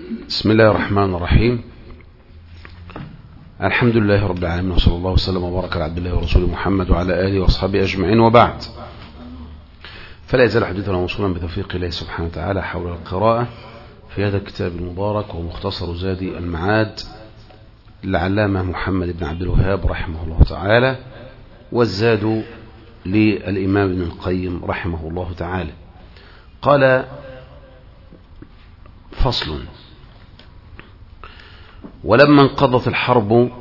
بسم الله الرحمن الرحيم. الحمد لله رب العالمين، وصلى الله وسلم وبارك على عبد الله ورسوله محمد وعلى آله وأصحابه أجمعين، وبعد. فلا يزال حديثنا موصولا بتوفيق الله سبحانه وتعالى حول القراءة في هذا الكتاب المبارك ومختصر زاد المعاد للعلامة محمد بن عبد الوهاب رحمه الله تعالى، والزاد للإمام ابن القيم رحمه الله تعالى. قال: فصل: ولما انقضت الحرب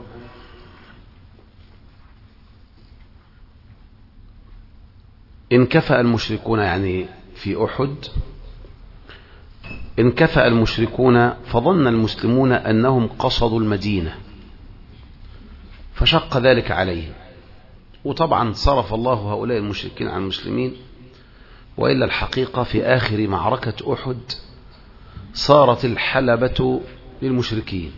انكفأ المشركون، يعني في أحد انكفأ المشركون، فظن المسلمون أنهم قصدوا المدينة فشق ذلك عليهم. وطبعا صرف الله هؤلاء المشركين عن المسلمين، وإلا الحقيقة في آخر معركة أحد صارت الحلبة للمشركين،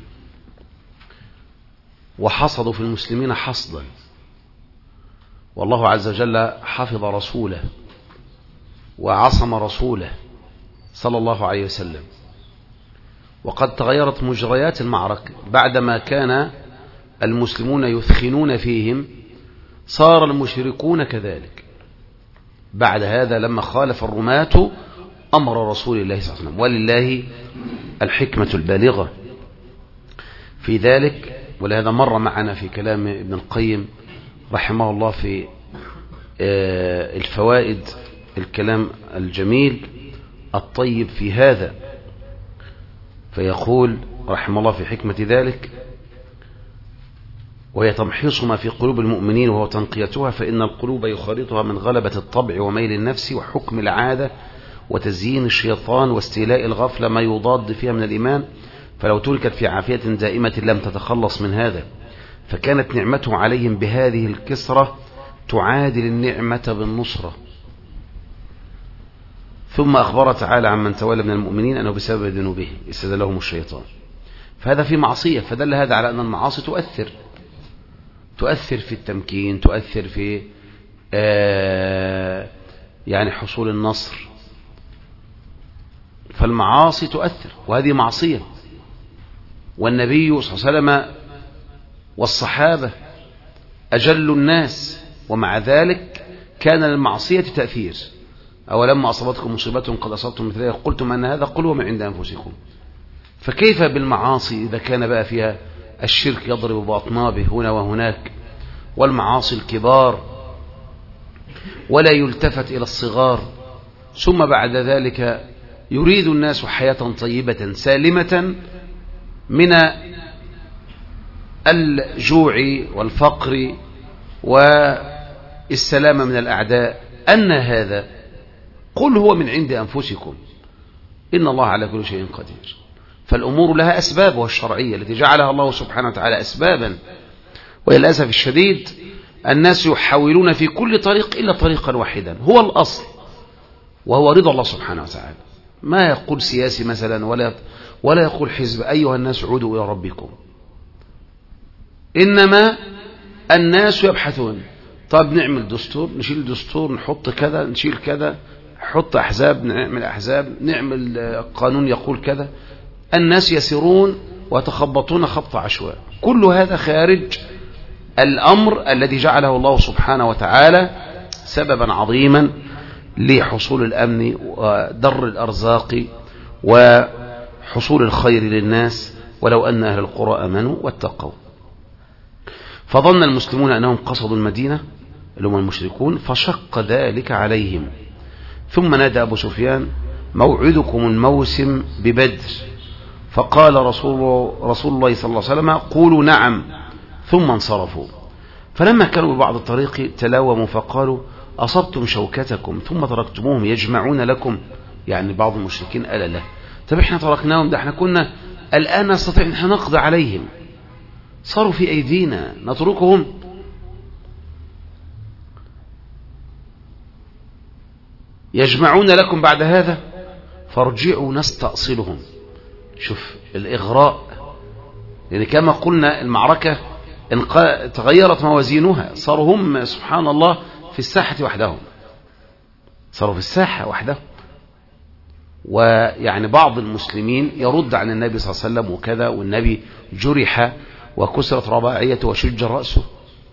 وحصدوا في المسلمين حصدا، والله عز وجل حفظ رسوله وعصم رسوله صلى الله عليه وسلم. وقد تغيرت مجريات المعركة بعدما كان المسلمون يثخنون فيهم، صار المشركون كذلك. بعد هذا لما خالف الرماة أمر رسول الله صلى الله عليه وسلم، ولله الحكمة البالغة في ذلك. ولهذا مر معنا في كلام ابن القيم رحمه الله في الفوائد الكلام الجميل الطيب في هذا، فيقول رحمه الله في حكمة ذلك: وهي تمحيص ما في قلوب المؤمنين وهو تنقيتها، فإن القلوب يخالطها من غلبة الطبع وميل النفس وحكم العادة وتزيين الشيطان واستيلاء الغفلة ما يضاد فيها من الإيمان، فلو تركت في عافية دائمة لم تتخلص من هذا، فكانت نعمته عليهم بهذه الكسرة تعادل النعمة بالنصرة. ثم أخبر تعالى عن من تولى من المؤمنين أنه بسبب ذنوبهم استزلهم الشيطان، فهذا في معصية، فدل هذا على أن المعاصي تؤثر في التمكين، تؤثر في يعني حصول النصر، فالمعاصي تؤثر، وهذه معصية. والنبي صلى الله عليه وسلم والصحابة أجل الناس، ومع ذلك كان للمعصية تأثير. أولما أصابتكم مصيبة قد أصبتم مثلها قلتم أن هذا قل هو من عند أنفسكم، فكيف بالمعاصي إذا كان بقى فيها الشرك يضرب بأطنابه هنا وهناك، والمعاصي الكبار ولا يلتفت إلى الصغار، ثم بعد ذلك يريد الناس حياة طيبة سالمة من الجوع والفقر والسلامة من الأعداء. أن هذا قل هو من عند أنفسكم إن الله على كل شيء قدير. فالأمور لها أسبابها الشرعية التي جعلها الله سبحانه وتعالى أسبابا، وللأسف الشديد الناس يحاولون في كل طريق إلا طريقا واحدا هو الأصل، وهو رضا الله سبحانه وتعالى. ما يقول سياسي مثلا ولا يقول حزب أيها الناس عودوا إلى ربكم، إنما الناس يبحثون: طب نعمل دستور، نشيل دستور، نحط كذا، نشيل كذا، نحط أحزاب، نعمل أحزاب، نعمل قانون يقول كذا. الناس يسيرون ويتخبطون خبط عشواء، كل هذا خارج الأمر الذي جعله الله سبحانه وتعالى سببا عظيما لحصول الأمن ودر الأرزاق وحصول الخير للناس، ولو أن أهل القرى آمنوا واتقوا. فظن المسلمون أنهم قصدوا المدينة اللي هم المشركون، فشق ذلك عليهم. ثم نادى أبو سفيان: موعدكم الموسم ببدر. فقال رسول الله صلى الله عليه وسلم: قولوا نعم. ثم انصرفوا، فلما كانوا ببعض الطريق تلاوموا فقالوا: أصبتم شوكتكم ثم تركتموهم يجمعون لكم. يعني بعض المشركين قال له: طب احنا تركناهم، ده احنا كنا الآن نستطيع ان احنا نقضي عليهم، صاروا في أيدينا، نتركهم؟ يجمعون لكم بعد هذا، فارجعوا نستأصلهم. شوف الإغراء، يعني كما قلنا المعركة تغيرت موازينها، صاروا هم سبحان الله في الساحة وحدهم، صاروا في الساحة وحدهم. ويعني بعض المسلمين يرد عن النبي صلى الله عليه وسلم وكذا، والنبي جرح وكسرت رباعيته وشج رأسه،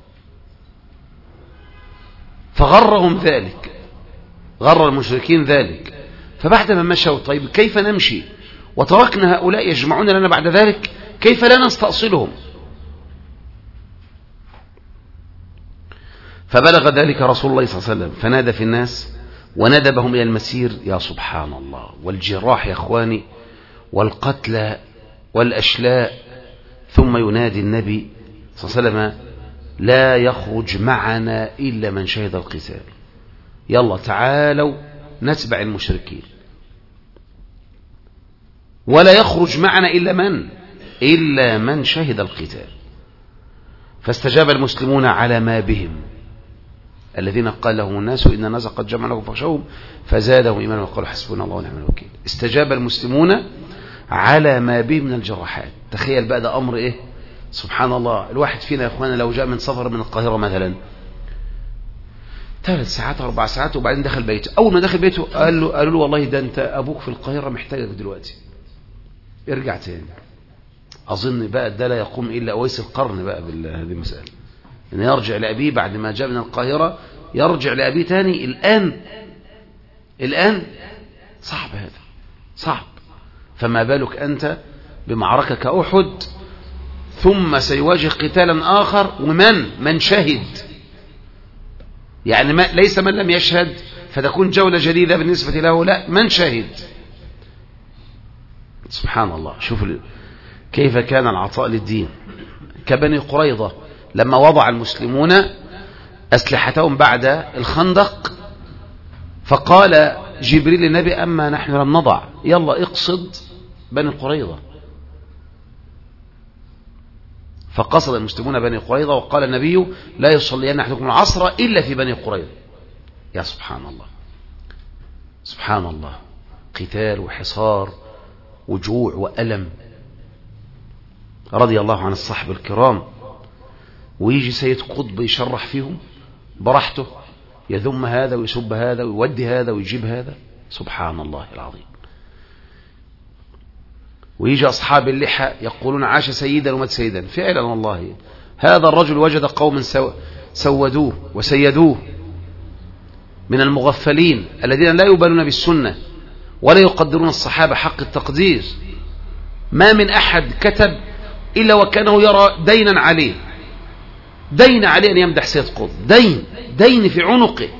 فغرهم ذلك، غر المشركين ذلك. فبعد ما مشوا طيب كيف نمشي وتركنا هؤلاء يجمعون لنا بعد ذلك، كيف لا نستأصلهم؟ فبلغ ذلك رسول الله صلى الله عليه وسلم فنادى في الناس وندبهم إلى المسير. يا سبحان الله، والجراح يا أخواني والقتلى والأشلاء. ثم ينادي النبي صلى الله عليه وسلم لا يخرج معنا إلا من شهد القتال. يلا تعالوا نتبع المشركين، ولا يخرج معنا إلا من شهد القتال. فاستجاب المسلمون على ما بهم الذين قال لهم الناس إن الناس قد جمع لكم فاخشوهم فزادهم إيمانا وقالوا حسبنا الله ونعم الوكيل. استجاب المسلمون على ما بهم من الجراحات. تخيل بقى ده أمر إيه؟ سبحان الله. الواحد فينا يا أخوانا لو جاء من سفر من القاهرة مثلا 3 ساعات 4 ساعات وبعدين دخل بيته، أول ما دخل بيته قالوا له والله ده أنت أبوك في القاهرة محتاجك دلوقتي، ارجع تاني. أظن بقى ده لا يقوم إلا أويس القرن بقى بهذه المسألة، إن يرجع لأبيه بعد ما جاء من القاهرة، يرجع لأبيه تاني الآن صعب، هذا صعب. فما بالك أنت بمعركة كأحد ثم سيواجه قتالا آخر من شهد، يعني ليس من لم يشهد فتكون جولة جديدة بالنسبة له، لا من شهد. سبحان الله. شوف كيف كان العطاء للدين. كبني قريظة لما وضع المسلمون أسلحتهم بعد الخندق، فقال جبريل للنبي أما نحن لم نضع، يلا اقصد بني قريظة. فقصد المسلمون بني قريظة، وقال النبي لا يصلين أحدكم العصر إلا في بني قريظة. يا سبحان الله، سبحان الله. قتال وحصار وجوع وألم. رضي الله عن الصحابة الكرام. ويجي سيد قطب يشرح فيهم براحته، يذم هذا ويسب هذا ويودي هذا ويجيب هذا. سبحان الله العظيم. ويجي أصحاب اللحى يقولون عاش سيدا ومات سيدا. فعلا والله هذا الرجل وجد قوم سودوه وسيدوه من المغفلين الذين لا يبالون بالسنة ولا يقدرون الصحابة حق التقدير. ما من أحد كتب إلا وكانه يرى دينا عليه، دين عليه أن يمدح سيد قطب، دين في عنقه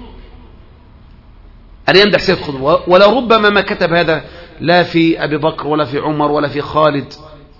أن يمدح سيد قطب. ولربما ما كتب هذا لا في أبي بكر ولا في عمر ولا في خالد.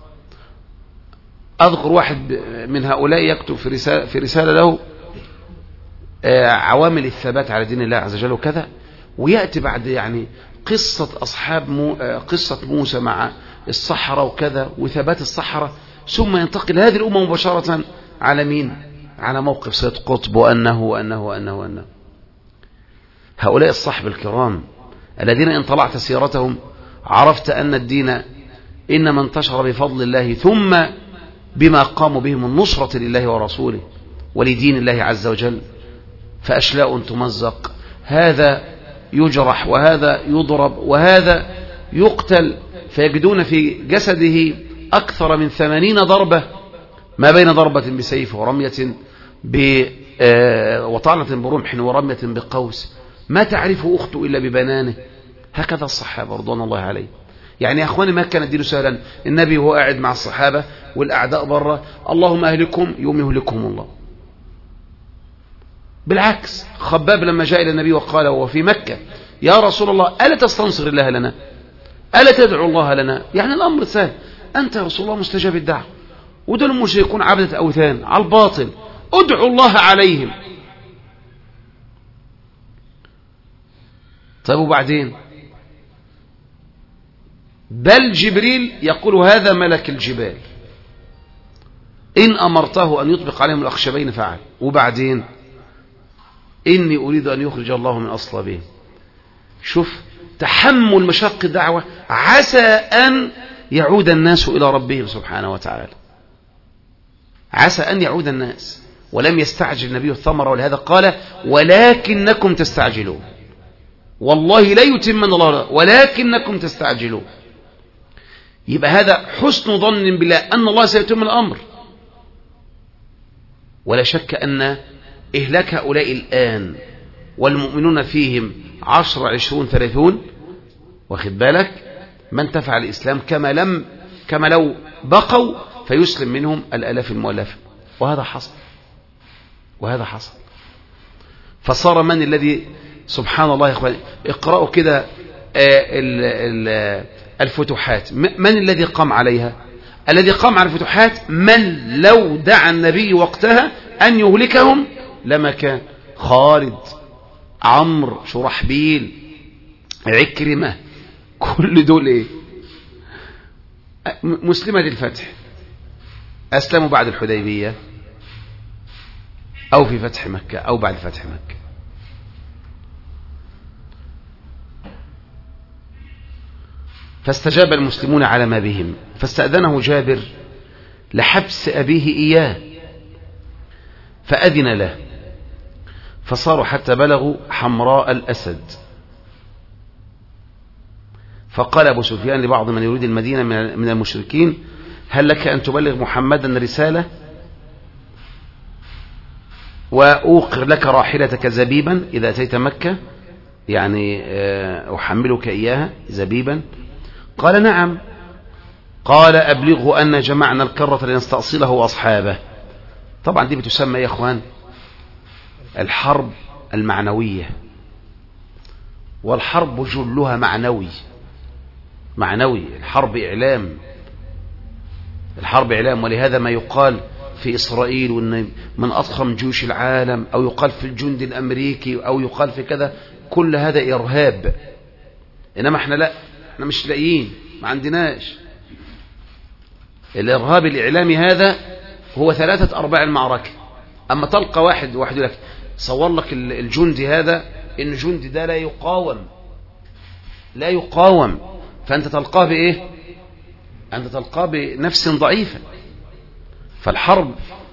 أذكر واحد من هؤلاء يكتب في رسالة له عوامل الثبات على دين الله عز وجل وكذا، ويأتي بعد يعني قصة قصة موسى مع الصحراء وكذا وثبات الصحراء، ثم ينتقل هذه الأمة مباشرة على مين؟ على موقف سيد قطب وأنه. هؤلاء الصحب الكرام الذين إن طلعت سيرتهم عرفت أن الدين إنما انتشر بفضل الله ثم بما قاموا به من نصرة لله ورسوله ولدين الله عز وجل. فأشلاء تمزق، هذا يجرح وهذا يضرب وهذا يقتل، فيجدون في جسده أكثر من 80 ضربة، ما بين ضربة بسيف ورمية وطعنة برمح ورمية بقوس، ما تعرفه أخته إلا ببنانه. هكذا الصحابة رضوان الله عليه. يعني يا أخواني ما كان الدين سهلا. النبي وهو قاعد مع الصحابة والأعداء برا اللهم أهلكم يوم يهلكهم الله. بالعكس خباب لما جاء إلى النبي وقال وهو في مكة يا رسول الله ألا تستنصر الله لنا، ألا تدعو الله لنا؟ يعني الأمر سهل، أنت يا رسول الله مستجاب الدعوة، ودول المشركون عبدة أوثان على الباطل، ادعو الله عليهم. طيب وبعدين؟ بل جبريل يقول هذا ملك الجبال إن أمرته أن يطبق عليهم الأخشبين فعل. وبعدين إني أريد أن يخرج الله من أصلابهم. شوف تحمل مشاق الدعوة، عسى أن يعود الناس إلى ربهم سبحانه وتعالى، عسى أن يعود الناس. ولم يستعجل النبي الثمرة، ولهذا قال ولكنكم تستعجلون. والله لا يتمن الله ولكنكم تستعجلون. يبقى هذا حسن ظن بالله أن الله سيتم الأمر. ولا شك أن إهلاك هؤلاء الآن والمؤمنون فيهم 10 20 30 واخد بالك ما انتفع الإسلام كما لو بقوا فيسلم منهم الآلاف المؤلفة. وهذا حصل فصار من الذي سبحان الله يا إخواني اقرأوا كده الفتوحات من الذي قام عليها؟ الذي قام على الفتوحات من لو دعا النبي وقتها أن يهلكهم لما كان خالد عمرو شرحبيل عكرمة كل دول ايه مسلمة الفتح أسلموا بعد الحديبية أو في فتح مكة أو بعد فتح مكة. فاستجاب المسلمون على ما بهم فاستأذنه جابر لحبس أبيه إياه فأذن له فصاروا حتى بلغوا حمراء الأسد. فقال أبو سفيان لبعض من يريد المدينة من المشركين هل لك أن تبلغ محمدا رسالة وأوقر لك راحلتك زبيبا إذا أتيت مكة يعني أحملك إياها زبيبا؟ قال نعم. قال أبلغه أن جمعنا الكرة لنستأصله وأصحابه. طبعا دي بتسمى يا إخوان الحرب المعنوية والحرب جلها معنوي. الحرب إعلام ولهذا ما يقال في إسرائيل وإن من أضخم جيوش العالم أو يقال في الجند الأمريكي أو يقال في كذا كل هذا إرهاب. إنما احنا لا احنا مش لاقيين ما عندناش الإرهاب الإعلامي هذا هو 3/4 المعركة. أما تلقى واحد لك صور لك الجندي هذا إن الجندي ده لا يقاوم فأنت تلقاه بإيه؟ أنت تلقاه بنفس ضعيفة. فالحرب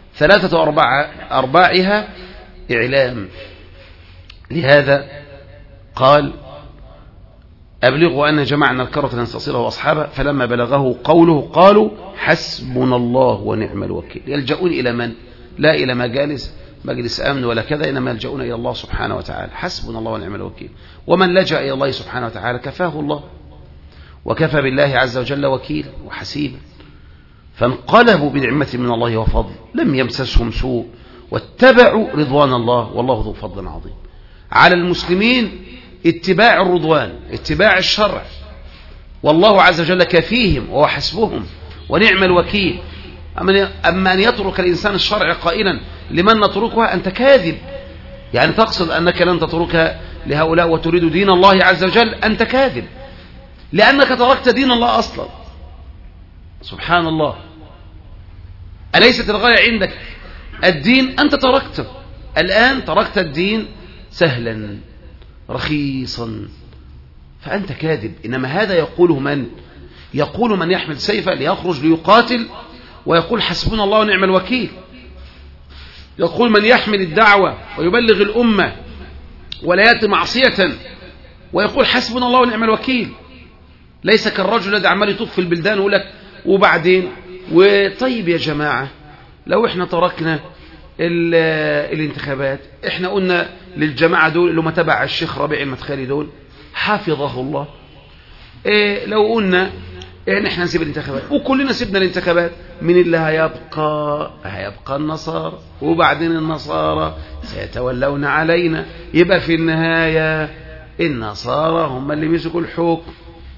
3/4 إعلام. لهذا قال أبلغوا أن جمعنا الكرة لنستأصله وأصحابه فلما بلغه قوله قالوا حسبنا الله ونعم الوكيل. يلجؤون إلى من؟ لا إلى مجلس أمن ولا كذا إنما يلجؤون إلى الله سبحانه وتعالى. حسبنا الله ونعم الوكيل. ومن لجأ إلى الله سبحانه وتعالى كفاه الله وكفى بالله عز وجل وكيلا وحسيبا. فانقلبوا بنعمة من الله وفضل لم يمسسهم سوء واتبعوا رضوان الله والله ذو فضل عظيم. على المسلمين اتباع الرضوان اتباع الشرع والله عز وجل كفيهم وهو حسبهم ونعم الوكيل. أما أن يترك الإنسان الشرع قائلا لمن نتركها أنت كاذب يعني تقصد أنك لن تتركها لهؤلاء وتريد دين الله عز وجل أنت كاذب لأنك تركت دين الله أصلا. سبحان الله. أليست الغاية عندك الدين؟ أنت تركته الآن تركت الدين سهلا رخيصا فأنت كاذب. إنما هذا يقوله من؟ يقول من يحمل سيفا ليخرج ليقاتل ويقول حسبنا الله ونعم الوكيل. يقول من يحمل الدعوة ويبلغ الأمة ولا يأتي معصية ويقول حسبنا الله ونعم الوكيل. ليس كالرجل الذي عمال يطوف في البلدان ويقول لك وبعدين وطيب يا جماعة لو احنا تركنا الانتخابات احنا قلنا للجماعة دول اللي هم تبع الشيخ ربيع المدخلي دول حافظه الله لو قلنا ان احنا نسيب الانتخابات وكلنا سيبنا الانتخابات من اللي هيبقى النصارى وبعدين النصارى سيتولون علينا. يبقى في النهاية النصارى هم اللي مسكوا الحكم.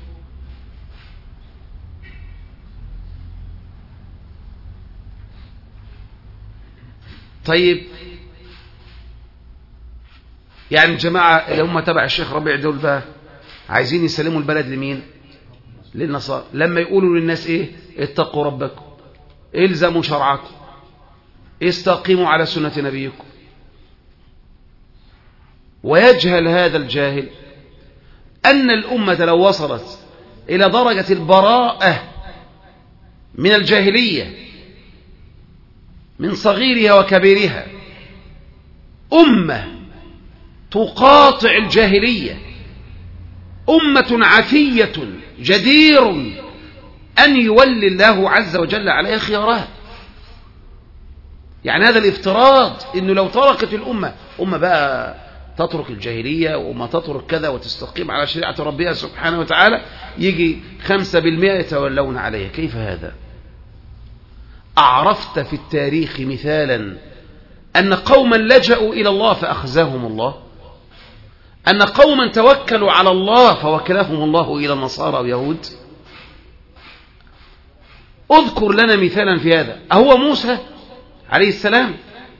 طيب يعني الجماعة اللي هم تبع الشيخ ربيع دول بقى عايزين يسلموا البلد لمين؟ للنصارى. لما يقولوا للناس ايه؟ اتقوا ربكم الزموا شرعكم استقيموا على سنة نبيكم. ويجهل هذا الجاهل أن الأمة لو وصلت إلى درجة البراءة من الجاهلية من صغيرها وكبيرها أمة تقاطع الجاهلية أمة عفية جدير أن يولي الله عز وجل عليها خيارها. يعني هذا الافتراض إنه لو تركت الأمة بقى تترك الجاهلية وما تترك كذا وتستقيم على شريعة ربها سبحانه وتعالى، يجي 5% يتولون عليها. كيف هذا؟ أعرفت في التاريخ مثالا أن قوما لجأوا إلى الله فأخزاهم الله؟ أن قوما توكلوا على الله فوكلهم الله إلى النصارى ويهود؟ اذكر لنا مثالا في هذا. أهو موسى عليه السلام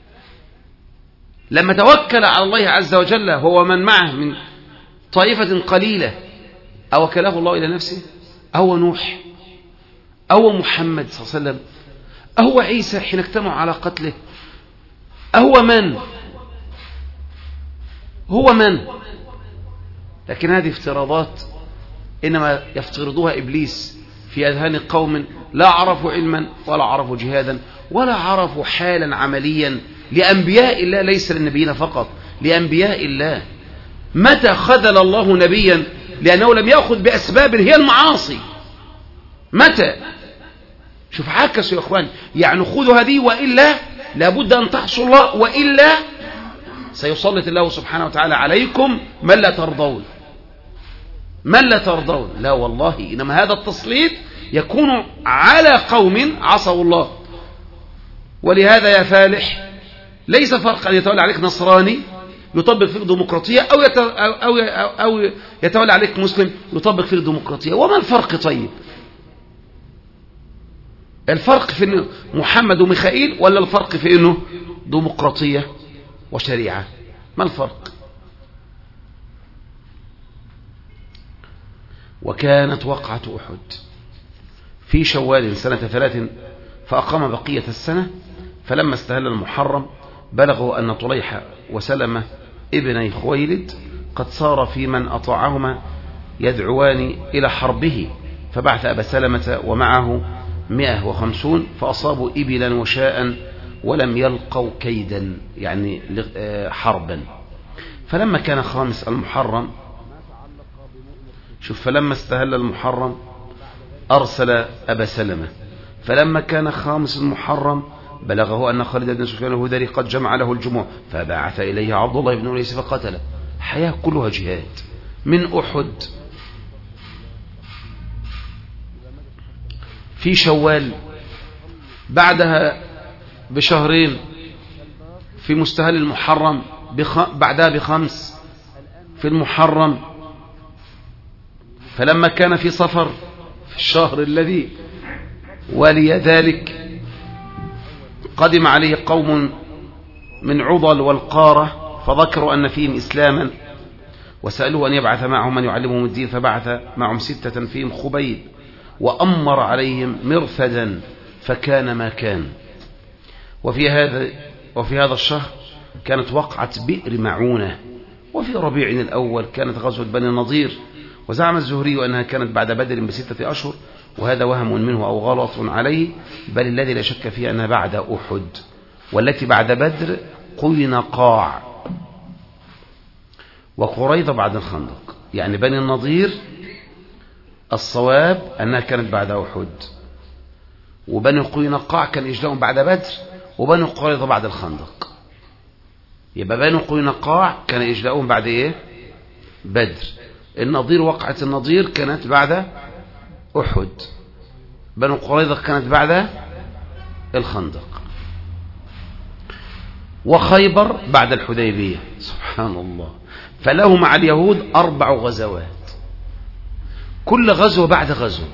لما توكل على الله عز وجل هو من معه من طائفة قليلة أوكله الله إلى نفسه؟ أهو نوح؟ أهو محمد صلى الله عليه وسلم؟ أهو عيسى حين اجتمعوا على قتله؟ أهو من؟ هو من؟ لكن هذه افتراضات إنما يفترضوها إبليس في أذهان قوم لا عرفوا علما ولا عرفوا جهادا ولا عرفوا حالا عمليا لأنبياء الله، ليس للنبيين فقط، لأنبياء الله. متى خذل الله نبيا لأنه لم يأخذ بأسباب هي المعاصي؟ متى؟ شوف عكسوا يا إخوان، يعني خذوا هذه وإلا لابد أن تحصوا الله، وإلا سيسلط الله سبحانه وتعالى عليكم من لا ترضون. من لا ترضون، لا والله، إنما هذا التسليط يكون على قوم عصوا الله. ولهذا يا فالح ليس فرق أن يتولى عليك نصراني يطبق فيه الديمقراطية أو يتولى عليك مسلم يطبق فيه الديمقراطية. وما الفرق طيب؟ الفرق في أنه محمد وميخائيل، ولا الفرق في أنه ديمقراطية وشريعة؟ ما الفرق؟ وكانت وقعة أحد في شوال سنة 3، فأقام بقية السنة. فلما استهل المحرم بلغوا أن طليحة وسلمة ابني خويلد قد صار في من أطاعهما يدعوان إلى حربه، فبعث أبا سلمة ومعه 150 فأصابوا إبلا وشاء ولم يلقوا كيدا، يعني حربا. فلما كان خامس المحرم، شوف، فلما استهل المحرم أرسل أبا سلمة. فلما كان خامس المحرم بلغه أن خالد بن سفيان الهذلي قد جمع له الجموع، فبعث إليه عبد الله بن أنيس فقتله. حياة كلها جهاد. من أحد في شوال، بعدها بشهرين في مستهل المحرم، بعدها ب5 في المحرم. فلما كان في صفر في الشهر الذي ولي ذلك قدم عليه قوم من عضل والقارة فذكروا أن فيهم إسلاما وسألوه أن يبعث معهم من يعلمهم الدين، فبعث معهم 6 فيهم خبيب وأمر عليهم مرثدا فكان ما كان. وفي هذا الشهر كانت وقعة بئر معونة. وفي ربيع الأول كانت غزوة بني النضير. وزعم الزهري أنها كانت بعد بدر ب6 أشهر، وهذا وهم منه أو غلط عليه، بل الذي لا شك فيه أنها بعد أحد، والتي بعد بدر قينقاع وقريضة بعد الخندق. يعني بني النضير الصواب أنها كانت بعد أحد، وبني قينقاع كان إجلاؤهم بعد بدر، وبني قريضة بعد الخندق. يبقى بني قينقاع كان إجلاؤهم بعد إيه؟ بدر. النضير، وقعة النضير كانت بعد أحد. بنو قريظة كانت بعد الخندق. وخيبر بعد الحديبية. سبحان الله. فله مع اليهود 4 غزوات، كل غزوة بعد غزوة.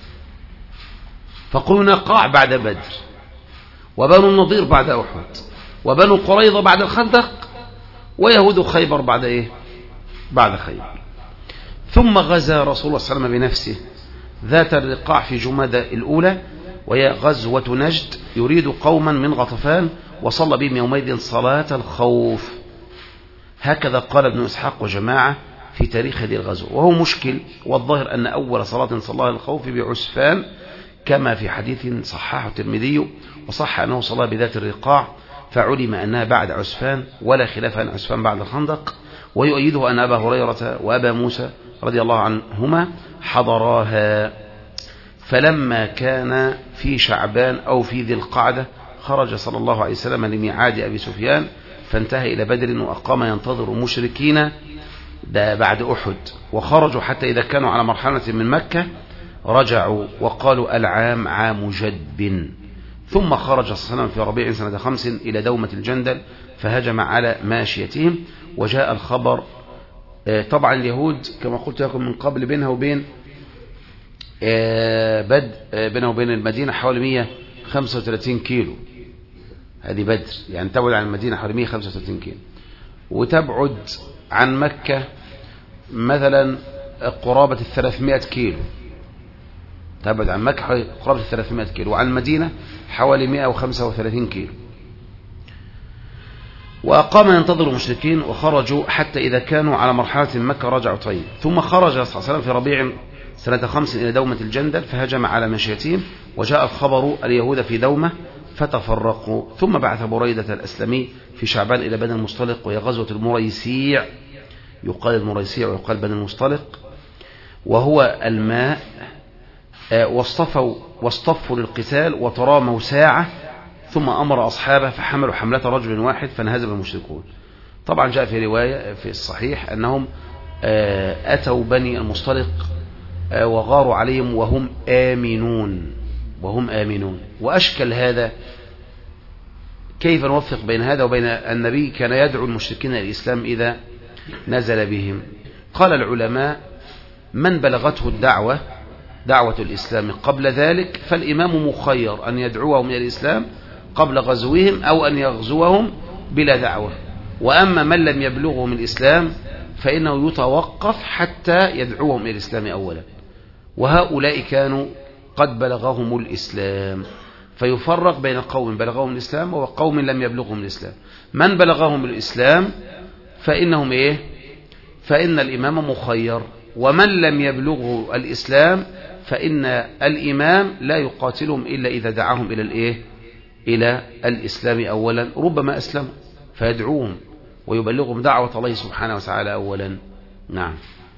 فقينقاع بعد بدر، وبنو النضير بعد أحد، وبنو قريظة بعد الخندق، ويهود خيبر بعد إيه؟ بعد خيبر. ثم غزا رسول الله صلى الله عليه وسلم بنفسه ذات الرقاع في جمادى الأولى، وهي غزوة نجد، يريد قوما من غطفان، وصلى بهم يومئذ صلاة الخوف. هكذا قال ابن إسحاق وجماعة في تاريخ هذه الغزوة، وهو مشكل. والظاهر أن أول صلاة صلاها الخوف بعسفان، كما في حديث صححه الترمذي، وصح أنه صلى بذات الرقاع، فعلم أنها بعد عسفان، ولا خلاف أن عسفان بعد الخندق. ويؤيده أن أبا هريرة وأبا موسى رضي الله عنهما حضراها. فلما كان في شعبان أو في ذي القعدة خرج صلى الله عليه وسلم لميعاد أبي سفيان فانتهى إلى بدر وأقام ينتظر المشركين، ده بعد أحد، وخرجوا حتى إذا كانوا على مرحلة من مكة رجعوا وقالوا العام عام جدب. ثم خرج صلى الله عليه وسلم في ربيع سنة 5 إلى دومة الجندل فهجم على ماشيتهم. وجاء الخبر، طبعا اليهود كما قلت لكم من قبل بينها وبين بينه وبين المدينة حوالي 135 كيلو، هذه بدر يعني تبعد عن المدينة حوالي 135 كيلو، وتبعد عن مكة مثلا قرابة 300 كيلو، تبعد عن مكة قرابة 300 كيلو، وعن المدينة حوالي 135 كيلو. وأقام ينتظر المشركين وخرجوا حتى إذا كانوا على مرحلة مكة رجعوا. طيب ثم خرج صلى الله عليه وسلم في ربيع سنة 5 إلى دومة الجندل فهجم على مشيتهم. وجاء الخبر اليهود في دومة فتفرقوا. ثم بعث بريدة الأسلمي في شعبان إلى بني المصطلق، وهي غزوة المريسيع، يقال المريسيع ويقال بني المصطلق، وهو الماء. واصطفوا للقتال وتراموا ساعة، ثم أمر أصحابه فحملوا حملة رجل واحد فانهزم المشركون. طبعا جاء في رواية في الصحيح أنهم أتوا بني المصطلق وغاروا عليهم وهم آمنون. وأشكل هذا، كيف نوفق بين هذا وبين النبي كان يدعو المشركين إلى الإسلام إذا نزل بهم؟ قال العلماء من بلغته دعوة الإسلام قبل ذلك فالإمام مخير أن يدعوهم إلى الإسلام قبل غزوهم أو أن يغزوهم بلا دعوة. وأما من لم يبلغهم الإسلام فإنه يتوقف حتى يدعوهم إلى الإسلام أولا، وهؤلاء كانوا قد بلغهم الإسلام، فيفرق بين قوم بلغهم الإسلام وقوم لم يبلغهم الإسلام. من بلغهم الإسلام فإنهم فإن الإمام مخير، ومن لم يبلغه الإسلام فإن الإمام لا يقاتلهم إلا إذا دعاهم إلى الإسلام أولا، ربما أسلموا فيدعوهم ويبلغهم دعوة الله سبحانه وتعالى أولا. نعم،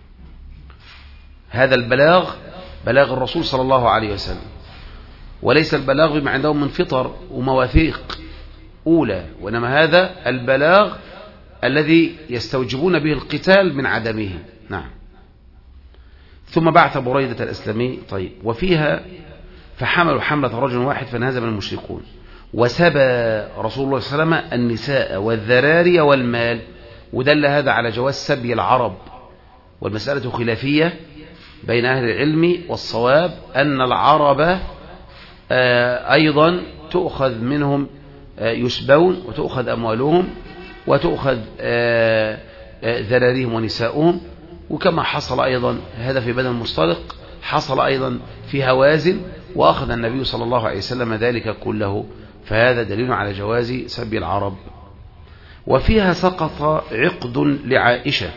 هذا البلاغ بلاغ الرسول صلى الله عليه وسلم، وليس البلاغ بما عندهم من فطر ومواثيق أولى، وإنما هذا البلاغ الذي يستوجبون به القتال من عدمه. نعم. ثم بعث بريدة الأسلمي. طيب، وفيها فحملوا حملة رجل واحد فانهزم المشركون، وسبى رسول الله صلى الله عليه وسلم النساء والذراري والمال، ودل هذا على جواز سبي العرب. والمسألة خلافية بين أهل العلم، والصواب أن العرب أيضا تؤخذ منهم يسبون، وتؤخذ أموالهم، وتؤخذ ذراريهم ونساؤهم. وكما حصل أيضا هذا في بني المصطلق حصل أيضا في هوازن، وأخذ النبي صلى الله عليه وسلم ذلك كله، فهذا دليل على جواز سبي العرب. وفيها سقط عقد لعائشة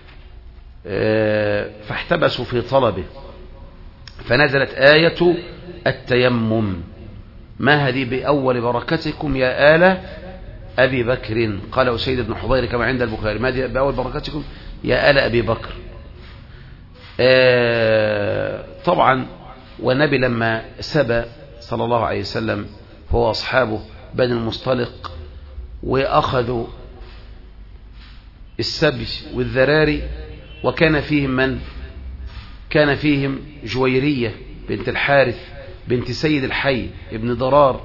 فاحتبسوا في طلبه، فنزلت آية التيمم: ما هذه بأول بركتكم يا آل أبي بكر. قال أسيد بن حضير كما عند البخاري: ما هذه بأول بركتكم يا آل أبي بكر. طبعا والنبي لما سبى صلى الله عليه وسلم هو أصحابه بني المصطلق، وأخذوا السبي والذراري، وكان فيهم من كان فيهم جويرية بنت الحارث بنت سيد الحي ابن ضرار،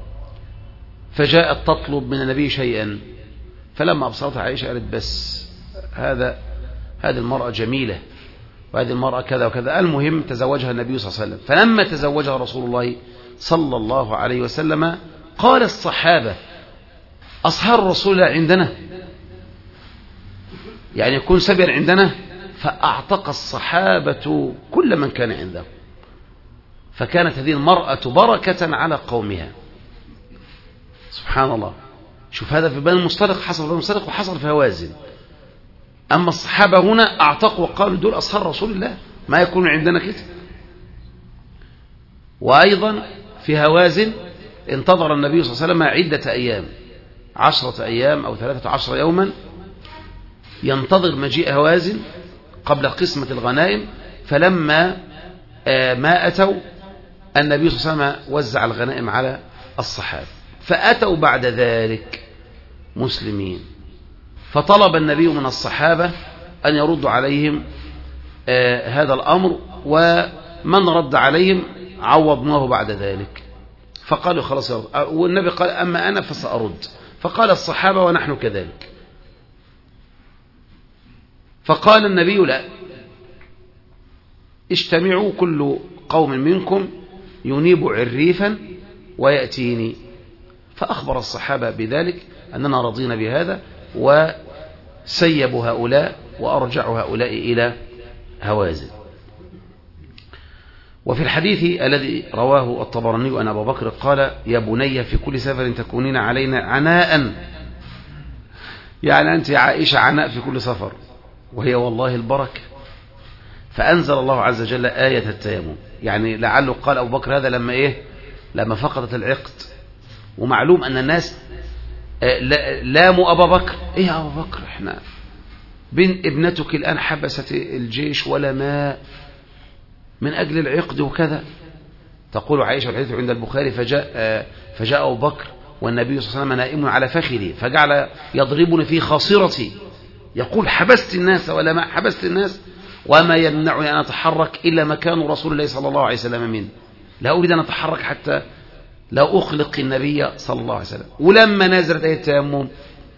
فجاءت تطلب من النبي شيئا، فلما أبصرتها عائشة قالت: بس هذه المرأة جميلة، وهذه المرأة كذا وكذا. المهم تزوجها النبي صلى الله عليه وسلم. فلما تزوجها رسول الله صلى الله عليه وسلم قال الصحابة: أصهار رسول الله عندنا، يعني يكون سبيا عندنا. فأعتق الصحابة كل من كان عنده، فكانت هذه المرأة بركة على قومها. سبحان الله. شوف، هذا في بني المصطلق حصل في بني المصطلق وحصل في هوازن. أما الصحابة هنا أعتقوا وقالوا: دول أصهار رسول الله، ما يكون عندنا كده. وأيضا في هوازن انتظر النبي صلى الله عليه وسلم عدة أيام، 10 أيام أو 13 يوما، ينتظر مجيء هوازن قبل قسمة الغنائم، فلما ما أتوا النبي صلى الله عليه وسلم وزع الغنائم على الصحابة، فأتوا بعد ذلك مسلمين، فطلب النبي من الصحابة أن يردوا عليهم هذا الأمر، ومن رد عليهم عوضناه بعد ذلك. فقالوا خلاص، والنبي قال أما أنا فسأرد، فقال الصحابة ونحن كذلك. فقال النبي لا، اجتمعوا كل قوم منكم ينيب عريفا ويأتيني. فأخبر الصحابة بذلك أننا رضينا بهذا، وسيبوا هؤلاء وأرجعوا هؤلاء إلى هوازن. وفي الحديث الذي رواه الطبراني أن أبا بكر قال يا بني في كل سفر تكونين علينا عناء، يعني أنت عائشة عناء في كل سفر، وهي والله البركة. فأنزل الله عز وجل آية التيمم، يعني لعله قال أبو بكر هذا لما فقدت العقد، ومعلوم أن الناس لاموا أبا بكر. إيه يا أبا بكر، إحنا ابنتك الآن حبست الجيش ولا ماء من أجل العقد وكذا. تقول عائشة الحديث عند البخاري فجاء أبو بكر والنبي صلى الله عليه وسلم نائم على فخذي، فجعل يضربني في خاصرتي يقول حبست الناس ولا ماء، حبست الناس وما يمنعني أن أتحرك إلا مكان رسول الله صلى الله عليه وسلم منه، لا أريد أن أتحرك حتى لا أخلق النبي صلى الله عليه وسلم. ولما نزلت آية التيمم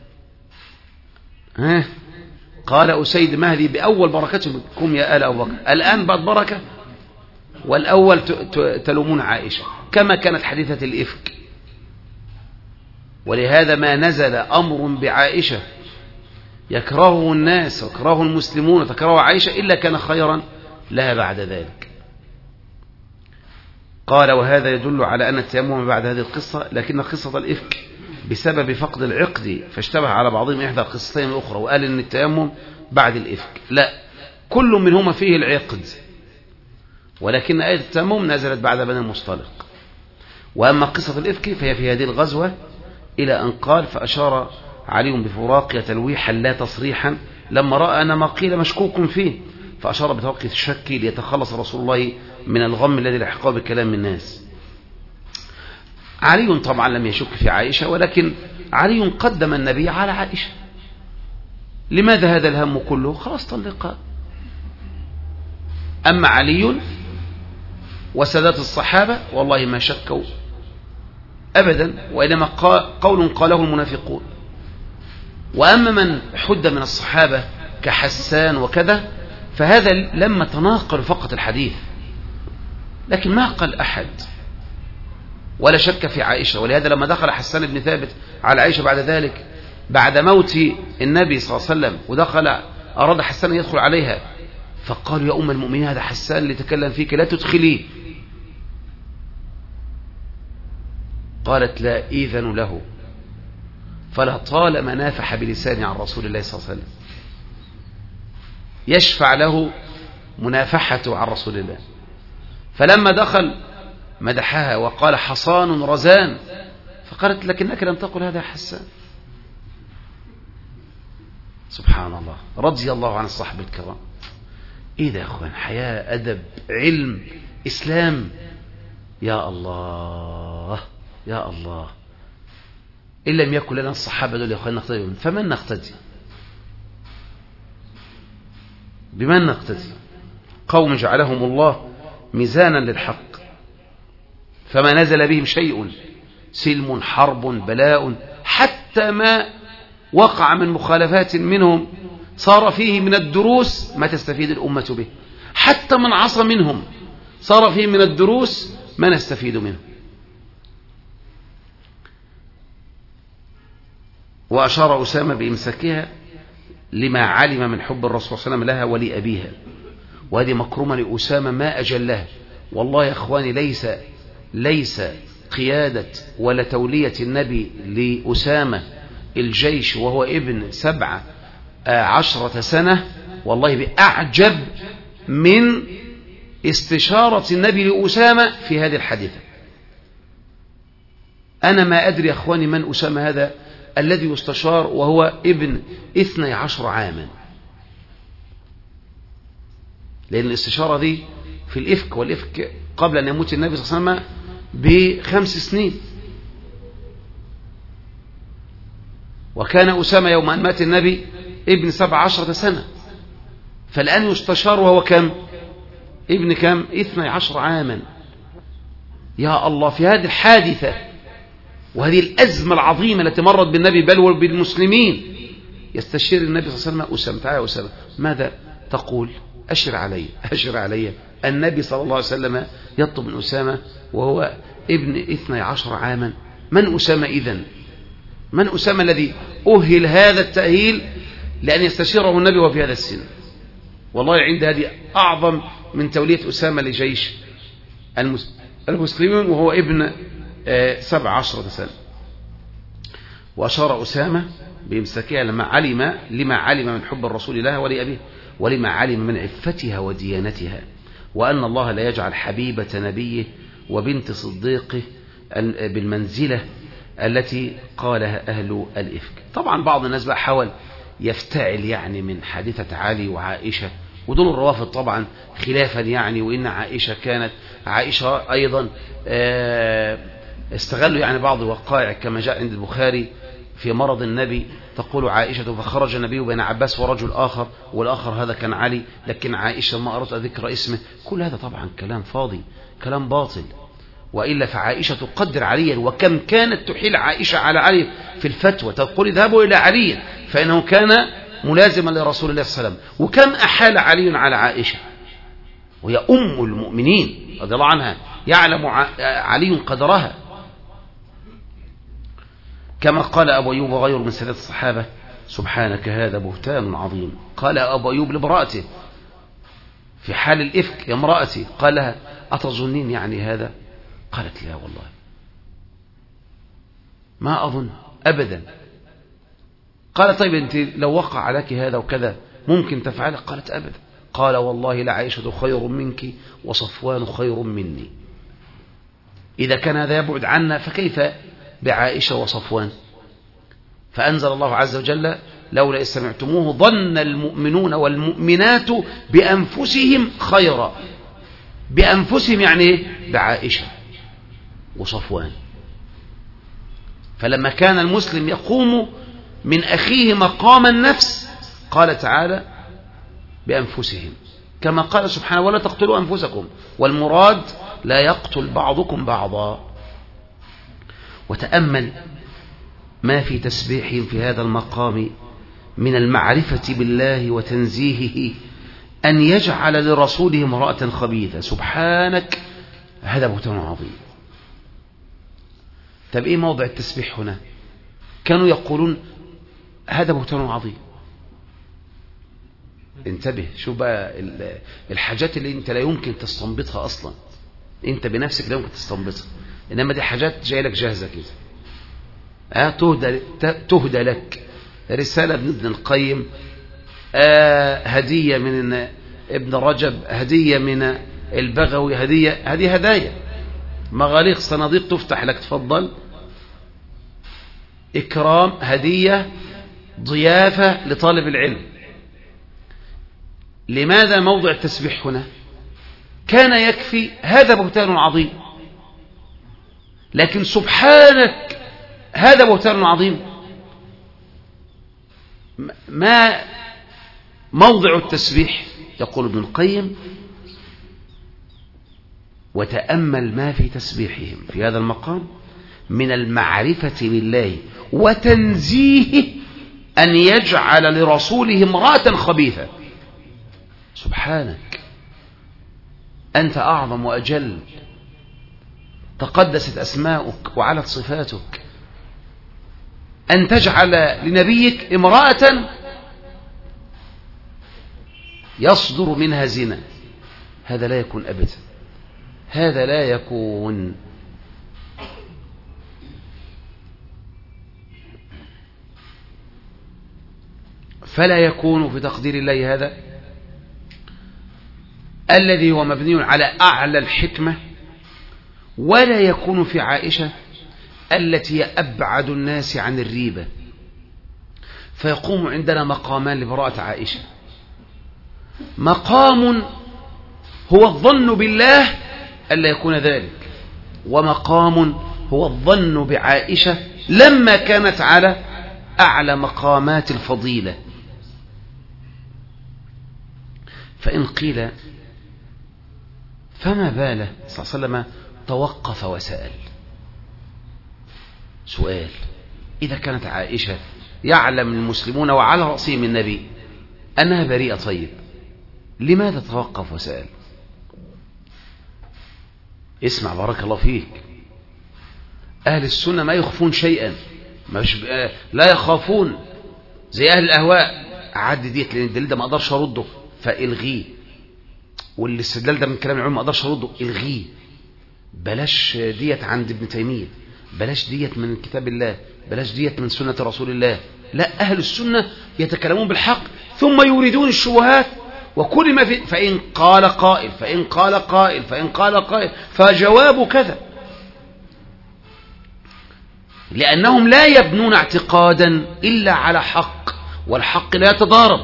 قال أسيد مهدي بأول بركتكم يا آل أبو بكر، الآن بعد بركة، والأول تلومون عائشة كما كانت حديثة الإفك. ولهذا ما نزل أمر بعائشة يكرهه الناس ويكرهه المسلمون وتكرهه عائشة إلا كان خيرا لها بعد ذلك. قال وهذا يدل على أن التيمم بعد هذه القصة، لكن قصة الإفك بسبب فقد العقد فاشتبه على بعضهم إحدى القصتين الأخرى، وقال إن التيمم بعد الإفك، لا، كل منهما فيه العقد، ولكن آية التيمم نزلت بعد بني المصطلق. وأما قصة الإفك فهي في هذه الغزوة إلى أن قال فأشار علي بفراقها تلويحا لا تصريحا لما رأى أن ما قيل مشكوك فيه، فأشار بتوقيت الشك ليتخلص رسول الله من الغم الذي لحقه بكلام الناس. علي طبعا لم يشك في عائشة، ولكن علي قدم النبي على عائشة. لماذا هذا الهم كله؟ خلاص طلقها. أما علي وسادات الصحابة والله ما شكوا أبدا، وإنما قول قاله المنافقون. وأما من حد من الصحابة كحسان وكذا فهذا لما تناقل فقط الحديث، لكن ما قال أحد ولا شك في عائشة. ولهذا لما دخل حسان بن ثابت على عائشة بعد ذلك بعد موت النبي صلى الله عليه وسلم، ودخل أراد حسان أن يدخل عليها، فقالوا يا أم المؤمنين هذا حسان اللي تكلم فيك لا تدخليه. قالت لا إذن له، فلطالما نافح بلسانه عن رسول الله صلى الله عليه وسلم، يشفع له منافحته عن رسول الله. فلما دخل مدحها وقال حصان رزان، فقالت لكنك لم تقل هذا حسان. سبحان الله، رضي الله عن الصحابة الكرام. ايه ده يا اخوان، حياة، أدب، علم، إسلام، يا الله يا الله. إن لم يكن لنا الصحابة دول يا اخوان نقتدي بهم، فمن نقتدي؟ بمن نقتدي؟ قوم جعلهم الله ميزانا للحق، فما نزل بهم شيء، سلم، حرب، بلاء، حتى ما وقع من مخالفات منهم صار فيه من الدروس ما تستفيد الأمة به، حتى من عصى منهم صار فيه من الدروس ما نستفيد منه. وأشار أسامة بإمساكها لما علم من حب الرسول صلى الله عليه وسلم لها ولأبيها، وهذه مكرمة لأسامة ما أجلها. والله يا أخواني ليس قيادة ولا تولية النبي لأسامة الجيش وهو ابن 17 سنة والله بأعجب من استشارة النبي لأسامة في هذه الحادثة. أنا ما أدري يا أخواني من أسامة هذا الذي يستشار وهو ابن 12 عاما. لأن الاستشارة دي في الإفك، والإفك قبل أن يموت النبي صلى الله عليه وسلم ب5 سنين. وكان أسامة يوم أن مات النبي ابن 17 سنة، فالآن يستشار وهو كم؟ ابن كم؟ 12 عاما. يا الله، في هذه الحادثة وهذه الأزمة العظيمة التي مرت بالنبي بل وبالمسلمين يستشير النبي صلى الله عليه وسلم أسامة. تعالى يا أسامة، ماذا تقول؟ أشر علي أشر علي. النبي صلى الله عليه وسلم يطلب من أسامة وهو ابن 12 عاما. من أسامة إذن؟ من أسامة الذي أهل هذا التأهيل لأن يستشيره النبي وفي هذا السن؟ والله عند هذه أعظم من تولية أسامة لجيش المسلمين وهو ابن 17 سنة. وأشار أسامة بإمساكها لما علم من حب الرسول لها ولأبيه، ولما علم من عفتها وديانتها، وأن الله لا يجعل حبيبة نبيه وبنت صديقه بالمنزلة التي قالها أهل الإفك. طبعا بعض الناس بقى حاول يفتعل يعني من حادثة علي وعائشة، ودول الروافض طبعا خلافا يعني، وإن عائشة أيضا استغلوا يعني بعض الوقائع كما جاء عند البخاري في مرض النبي، تقول عائشة فخرج النبي بين عباس ورجل آخر، والآخر هذا كان علي، لكن عائشة ما أردت ذكر اسمه. كل هذا طبعا كلام فاضي، كلام باطل. وإلا فعائشة تقدر عليا، وكم كانت تحيل عائشة على علي في الفتوى، تقول اذهبوا إلى علي فإنه كان ملازما لرسول الله صلى الله عليه وسلم. وكم أحال علي على عائشة وهي أم المؤمنين رضي الله عنها، يعلم علي قدرها. كما قال أبو أيوب وغيره من سادات الصحابة: سبحانك هذا بهتان عظيم. قال أبو أيوب لامرأته في حال الإفك: يا امرأتي، قال لها: أتظنين يعني هذا؟ قالت: لا والله ما أظن أبدا. قال: طيب أنت لو وقع عليك هذا وكذا ممكن تفعله؟ قالت: أبدا. قال: والله لعائشة خير منك وصفوان خير مني. إذا كان هذا يبعد عنا فكيف بعائشة وصفوان؟ فأنزل الله عز وجل: لولا إذ سمعتموه ظن المؤمنون والمؤمنات بأنفسهم خيرا. بأنفسهم يعني إيه؟ بعائشة وصفوان. فلما كان المسلم يقوم من أخيه مقام النفس قال تعالى: بأنفسهم، كما قال سبحانه: ولا تقتلوا أنفسكم، والمراد لا يقتل بعضكم بعضا. وتأمل ما في تسبيحهم في هذا المقام من المعرفة بالله وتنزيهه أن يجعل لرسوله امرأة خبيثة. سبحانك، هذا بهتان عظيم. طب إيه موضع التسبيح هنا؟ كانوا يقولون هذا بهتان عظيم. انتبه، شوف بقى الحاجات اللي انت لا يمكن تستنبطها أصلا، انت بنفسك لا يمكن تستنبطها، إنما دي حاجات جاية لك جاهزة كده. تهدى لك رسالة من ابن القيم، هدية من ابن رجب، هدية من البغوي، هذه هدايا، مغاليق صناديق تفتح لك، تفضل، إكرام، هدية، ضيافة لطالب العلم. لماذا موضع التسبيح هنا؟ كان يكفي هذا بهتان عظيم، لكن سبحانك هذا بهتان عظيم. ما موضع التسبيح؟ يقول ابن القيم: وتأمل ما في تسبيحهم في هذا المقام من المعرفة بالله وتنزيهه أن يجعل لرسوله امرأة خبيثة. سبحانك، أنت أعظم وأجل، تقدست أسماؤك وعلت صفاتك، أن تجعل لنبيك امرأة يصدر منها زنا. هذا لا يكون أبدا، هذا لا يكون. فلا يكون في تقدير الله هذا الذي هو مبني على أعلى الحكمة، ولا يكون في عائشة التي هي أبعد الناس عن الريبة. فيقوم عندنا مقامان لبراءة عائشة: مقام هو الظن بالله ألا يكون ذلك، ومقام هو الظن بعائشة لما كانت على أعلى مقامات الفضيلة. فإن قيل فما باله صلى الله عليه وسلم توقف وسأل؟ سؤال: إذا كانت عائشة يعلم المسلمون وعلى رأسهم النبي أنها بريئة، طيب لماذا توقف وسأل؟ اسمع بارك الله فيك، أهل السنة ما يخفون شيئا، لا يخافون زي أهل الأهواء. عد ديت لأن الدليل ده ما أقدرش أرده فإلغيه، والاستدلال ده من كلام العلماء ما أقدرش أرده إلغيه. بلاش ديت عند ابن تيمية، بلاش ديت من كتاب الله، بلاش ديت من سنة رسول الله. لا، أهل السنة يتكلمون بالحق ثم يريدون الشبهات، وكل ما فإن قال قائل فإن قال قائل فإن قال قائل فجواب كذا، لأنهم لا يبنون اعتقادا إلا على حق، والحق لا يتضارب.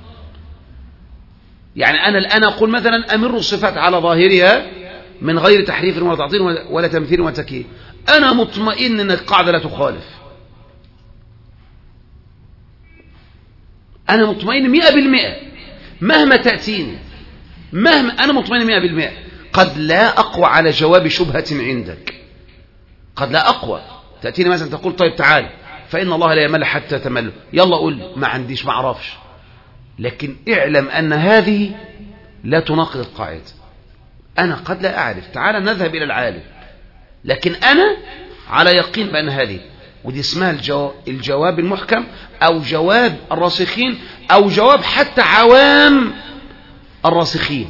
يعني أنا الآن أقول مثلا أمر الصفات على ظاهرها من غير تحريف ولا تعطيل ولا تمثيل ولا تكييف، أنا مطمئن أن القاعدة لا تخالف، أنا مطمئن 100%. مهما تأتيني، مهما أنا مطمئن 100%، قد لا أقوى على جواب شبهة عندك، قد لا أقوى. تأتيني مثلا تقول طيب تعال فإن الله لا يمل حتى تمل، يلا قول ما عنديش، ما أعرفش، لكن اعلم أن هذه لا تناقض القاعدة. أنا قد لا أعرف، تعال نذهب إلى العالم، لكن أنا على يقين بأن هذه، ودي اسمها الجواب المحكم، أو جواب الراسخين، أو جواب حتى عوام الراسخين،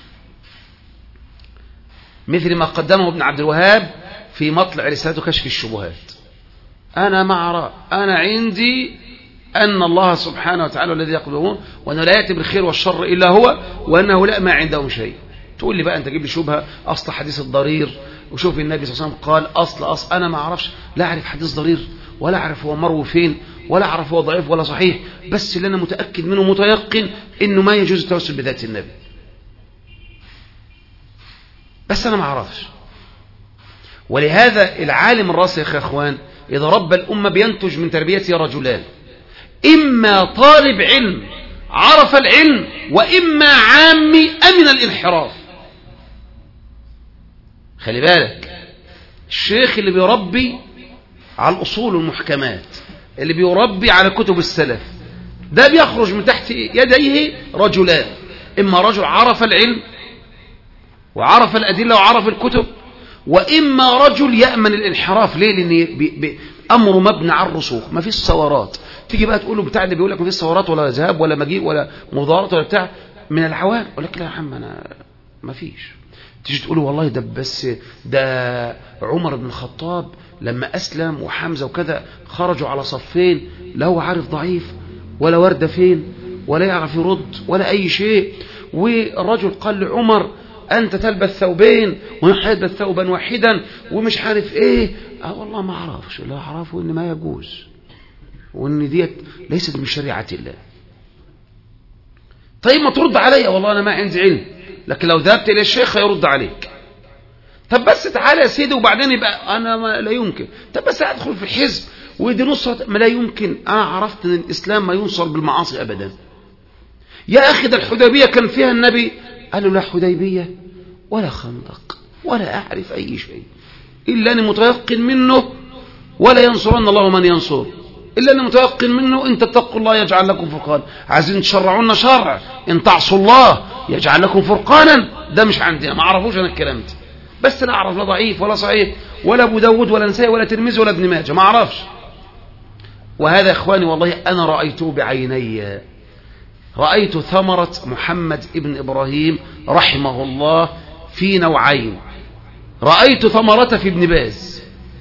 مثل ما قدمه ابن عبد الوهاب في مطلع رسالته كشف الشبهات. أنا ما أرى، أنا عندي أن الله سبحانه وتعالى الذي يقبلون، وأنه لا يأتي بالخير والشر إلا هو، وأنه لا ما عنده شيء. تقول لي بقى أنت جيب لي شبهة أصل حديث الضرير، وشوف النبي صلى الله عليه وسلم قال أصل أنا ما أعرفش، لا أعرف حديث ضرير، ولا أعرف هو مروي فين، ولا أعرف هو ضعيف ولا صحيح، بس اللي أنا متأكد منه متيقن إنه ما يجوز التوسل بذات النبي، بس أنا ما أعرفش. ولهذا العالم الراسخ يا أخوان إذا ربى الأمة بينتج من تربيته رجلان: إما طالب علم عرف العلم، وإما عامي أمن الانحراف. خلي بالك، الشيخ اللي بيربي على الأصول والمحكمات، اللي بيربي على كتب السلف، ده بيخرج من تحت يديه رجلان: إما رجل عرف العلم وعرف الأدلة وعرف الكتب، وإما رجل يأمن الانحراف. ليه؟ لأن أمره مبني على الرسوخ، ما فيش ثورات. تيجي بقى تقول له بتاع اللي بيقول لك ما فيش ثورات ولا ذهاب ولا مجيء ولا مضارات ولا بتاع من العوام، يقول لك لا يا عم أنا ما فيش. تيجي تقول له والله ده بس ده عمر بن الخطاب لما أسلم وحمزة وكذا خرجوا على صفين، لا هو عارف ضعيف ولا وردة فين ولا يعرف يرد ولا أي شيء، والرجل قال لعمر أنت تلبس ثوبين ونحن يلبس ثوبا واحدا ومش عارف إيه. والله ما أعرفش، لا أعرفه إن ما يجوز، وإن ديت ليست من شريعة الله. طيب ما ترد علي، والله أنا ما عندي علم، لكن لو ذهبت إلى الشيخ يرد عليك. طب بس تعالى يا سيدي، وبعدين يبقى أنا ما لا يمكن. طب بس أدخل في الحزب ودي نصرة، ما لا يمكن. أنا عرفت أن الإسلام ما ينصر بالمعاصي أبدا. يا أخي ده الحديبية كان فيها النبي قال له لا حديبية ولا خندق ولا أعرف أي شيء إلا أني متيقن منه، ولا ينصرن الله من ينصر إلا أني متيقن منه. إن تتقوا الله يجعل لكم فرقانا. عايزين تشرعونا شرع، إن تعصوا الله يجعل لكم فرقانا. ده مش عندنا، ما أعرفوش أنا الكلام ده، بس لا أعرف لا ضعيف ولا صحيح ولا أبو داود ولا نسائي ولا ترمذي ولا ابن ماجه، ما أعرفش. وهذا إخواني والله أنا رأيته بعيني، رأيت ثمرة محمد ابن إبراهيم رحمه الله في نوعين. رأيت ثمرته في ابن باز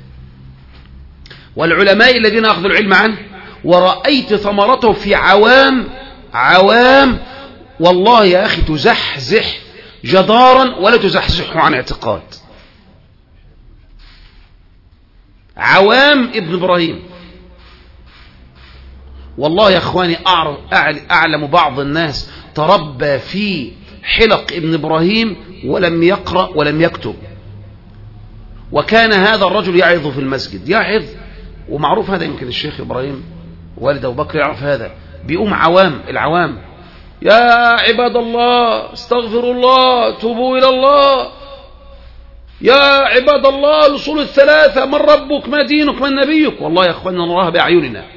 والعلماء الذين أخذوا العلم عنه، ورأيت ثمرته في عوام والله يا أخي تزحزح جدارا ولا تزحزح عن اعتقاد. عوام ابن إبراهيم والله يا أخواني أعلم بعض الناس تربى في حلق ابن إبراهيم ولم يقرأ ولم يكتب. وكان هذا الرجل يعظ في المسجد، يعظ، ومعروف هذا، يمكن الشيخ إبراهيم والد أبو بكر يعرف هذا، بيقوم العوام يا عباد الله استغفروا الله توبوا إلى الله، يا عباد الله الأصول الثلاثة، من ربك ما دينك من نبيك، والله يا أخواننا نراها بأعيننا.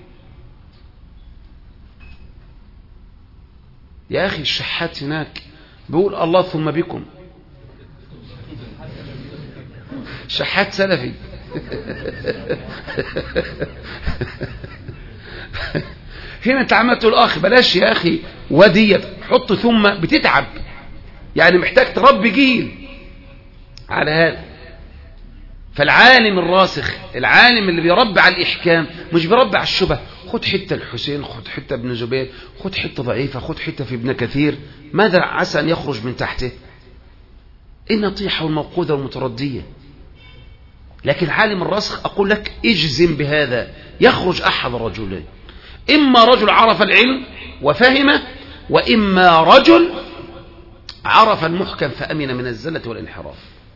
يا أخي الشحات هناك بيقول الله ثم بكم، شحات سلفي هنا انت عملت الأخ بلاش يا أخي ودية، حط ثم، بتتعب يعني، محتاج تربي جيل على هذا. فالعالم الراسخ، العالم اللي بيربي على الإحكام، مش بيربي على الشبه، خد حتة الحسين، خد حتة ابن زبير، خد حتة ضعيفة، خد حتة في ابن كثير، ماذا عسى أن يخرج من تحته؟ النطيحة والموقودة والمتردية. لكن العالم الراسخ أقول لك اجزم بهذا، يخرج أحد الرجلين، إما رجل عرف العلم وفهمه، وإما رجل عرف المحكم فأمن من الزلة والانحراف.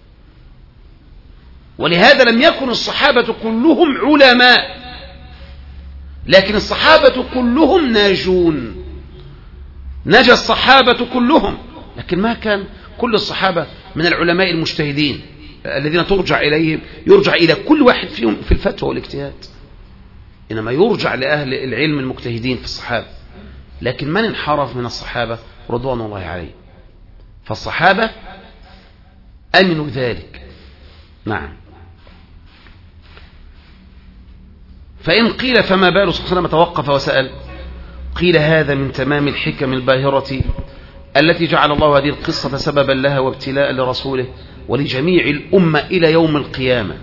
ولهذا لم يكن الصحابة كلهم علماء، لكن الصحابة كلهم ناجون، نجا الصحابة كلهم، لكن ما كان كل الصحابة من العلماء المجتهدين الذين ترجع إليهم، يرجع إلى كل واحد فيهم في الفتوى والاجتهاد، إنما يرجع لأهل العلم المجتهدين في الصحابة. لكن من انحرف من الصحابة رضوان الله عليه، فالصحابة أمنوا ذلك. نعم. فإن قيل فما بال صلى الله عليه وسلم توقف وسأل، قيل هذا من تمام الحكم الباهرة التي جعل الله هذه القصة سببا لها وابتلاء لرسوله ولجميع الأمة إلى يوم القيامة.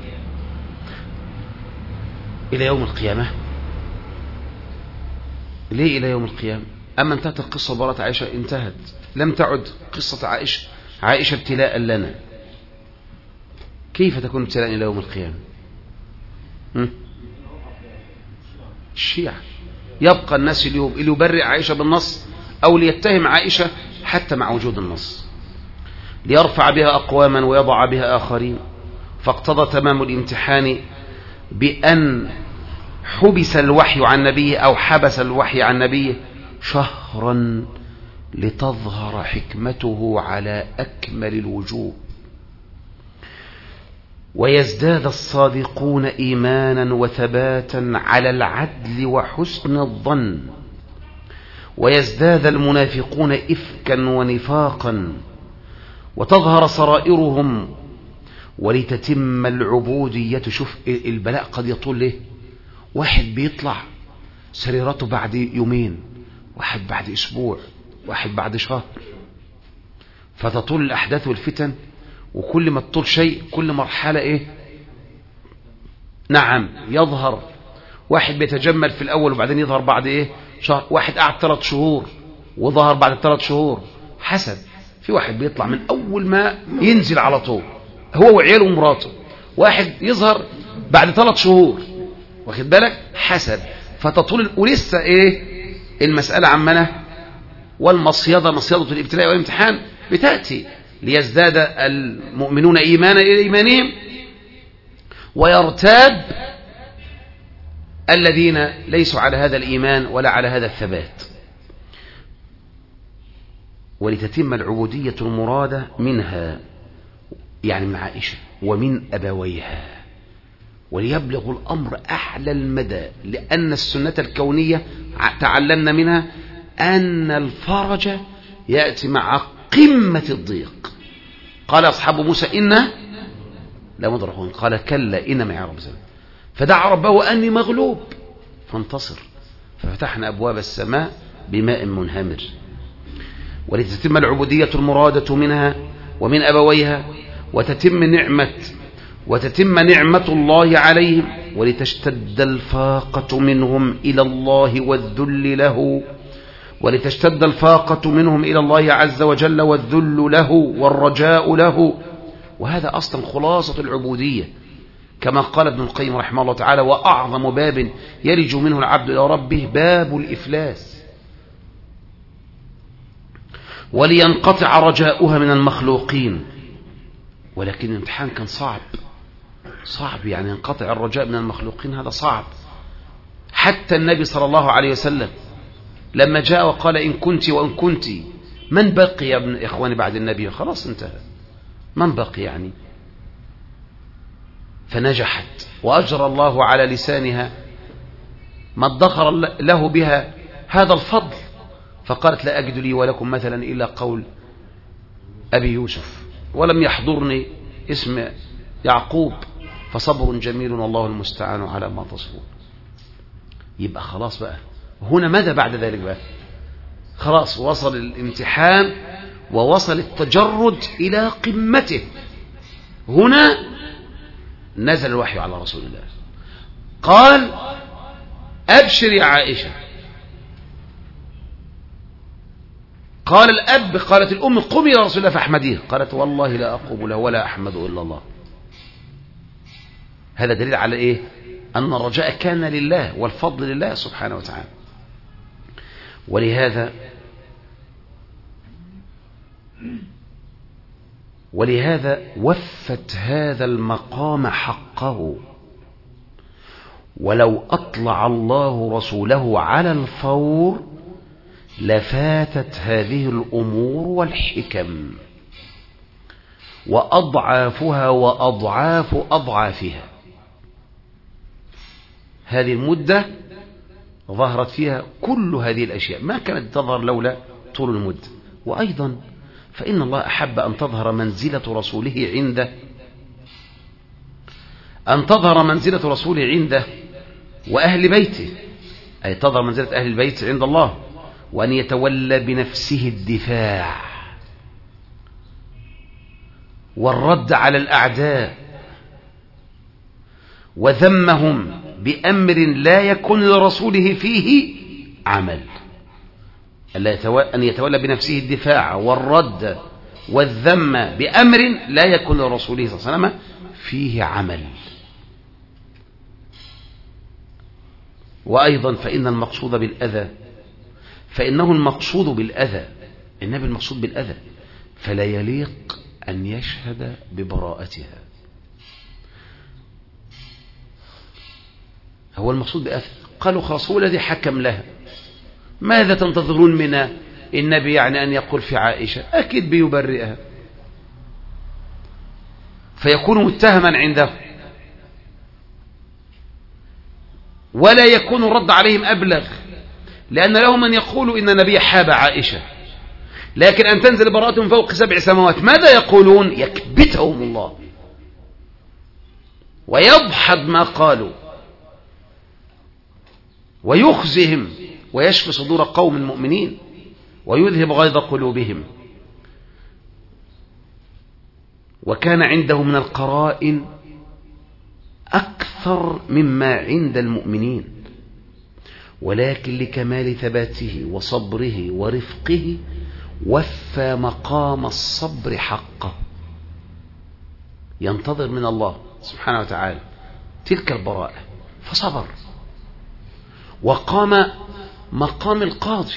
إلى يوم القيامة؟ ليه إلى يوم القيامة؟ أما انتهت القصة براءة عائشة، انتهت، لم تعد قصة عائشة ابتلاء لنا. كيف تكون ابتلاء إلى يوم القيامة؟ الشيعة يبقى الناس اليوم اللي يبرئ عائشة بالنص أو ليتهم عائشة حتى مع وجود النص، ليرفع بها أقواما ويضع بها آخرين. فاقتضى تمام الامتحان بأن حبس الوحي عن نبيه أو حبس الوحي عن نبيه شهرا لتظهر حكمته على أكمل الوجوه، ويزداد الصادقون إيمانا وثباتا على العدل وحسن الظن، ويزداد المنافقون إفكا ونفاقا، وتظهر سرائرهم، ولتتم العبودية. شوف البلاء قد يطول له، واحد بيطلع سريرته بعد يومين، واحد بعد أسبوع، واحد بعد شهر، فتطول الأحداث والفتن. وكل ما تطول شيء كل مرحلة إيه؟ نعم يظهر. واحد بيتجمل في الأول وبعدين يظهر بعد إيه؟ شهر. واحد قعد 3 شهور وظهر بعد 3 شهور، حسب. في واحد بيطلع من أول ما ينزل على طول هو وعياله ومراته، واحد يظهر بعد 3 شهور، واخد بالك؟ حسب. فتطول، ولسه إيه المسألة عمنا، والمصيدة مصيدة الابتلاء والامتحان بتأتي، ليزداد المؤمنون إيمانا إلى إيمانهم ويرتاب الذين ليسوا على هذا الإيمان ولا على هذا الثبات. ولتتم العبودية المرادة منها، يعني من عائشة ومن أبويها، وليبلغ الأمر أعلى المدى، لأن السنة الكونية تعلمنا منها أن الفرج يأتي مع قمة الضيق. قال أصحاب موسى إنا لمدركون، قال كلا إن معي ربي سيهدين. فدعا ربه أني مغلوب فانتصر، ففتحنا أبواب السماء بماء منهمر. ولتتم العبودية المرادة منها ومن أبويها، وتتم نعمة الله عليهم، ولتشتد الفاقة منهم إلى الله والذل له، ولتشتد الفاقة منهم إلى الله عز وجل والذل له والرجاء له. وهذا أصلا خلاصة العبودية، كما قال ابن القيم رحمه الله تعالى: وأعظم باب يلج منه العبد إلى ربه باب الإفلاس. ولينقطع رجاؤها من المخلوقين. ولكن الامتحان كان صعب، يعني ينقطع الرجاء من المخلوقين، هذا صعب. حتى النبي صلى الله عليه وسلم لما جاء وقال إن كنت وإن كنت، من بقي يا ابن إخواني بعد النبي؟ خلاص انتهى، من بقي يعني؟ فنجحت وأجرى الله على لسانها ما ادخر له بها هذا الفضل، فقالت لا أجد لي ولكم مثلا إلا قول أبي يوسف، ولم يحضرني اسم يعقوب، فصبر جميل والله المستعان على ما تصفون. يبقى خلاص بقى هنا ماذا بعد ذلك بقى؟ خلاص وصل الامتحان ووصل التجرد إلى قمته. هنا نزل الوحي على رسول الله، قال أبشر يا عائشة. قال الأب، قالت الأم قومي يا رسول الله فاحمديه، قالت والله لا أقوم له ولا أحمد إلا الله. هذا دليل على إيه؟ أن الرجاء كان لله والفضل لله سبحانه وتعالى. ولهذا وفت هذا المقام حقه، ولو أطلع الله رسوله على الفور لفاتت هذه الأمور والحكم وأضعافها وأضعاف أضعافها. هذه المدة ظهرت فيها كل هذه الأشياء، ما كانت تظهر لولا طول المدة. وأيضا فإن الله أحب أن تظهر منزلة رسوله عنده، أن تظهر منزلة رسوله عنده وأهل بيته، أي تظهر منزلة أهل البيت عند الله، وأن يتولى بنفسه الدفاع والرد على الأعداء وذمهم بأمر لا يكون لرسوله فيه عمل. أن يتولى بنفسه الدفاع والرد والذم بأمر لا يكون لرسوله صلى الله عليه وسلم فيه عمل. وأيضا فإن المقصود بالأذى، فإنه المقصود بالأذى، النبي المقصود بالأذى، فلا يليق أن يشهد ببراءتها. هو المقصود بأذى، قالوا خلاص هو الذي حكم لها، ماذا تنتظرون من النبي يعني أن يقول في عائشة؟ أكيد بيبرئها فيكون متهما عنده، ولا يكون الرد عليهم أبلغ، لأن لهم من يقول إن النبي حاب عائشة، لكن أن تنزل براءتهم فوق 7 سماوات ماذا يقولون؟ يكبتهم الله ويضحض ما قالوا ويخزهم ويشفي صدور قوم المؤمنين ويذهب غيظ قلوبهم. وكان عنده من القرائن أكثر مما عند المؤمنين، ولكن لكمال ثباته وصبره ورفقه وفى مقام الصبر حقه، ينتظر من الله سبحانه وتعالى تلك البراءة فصبر، وقام مقام القاضي،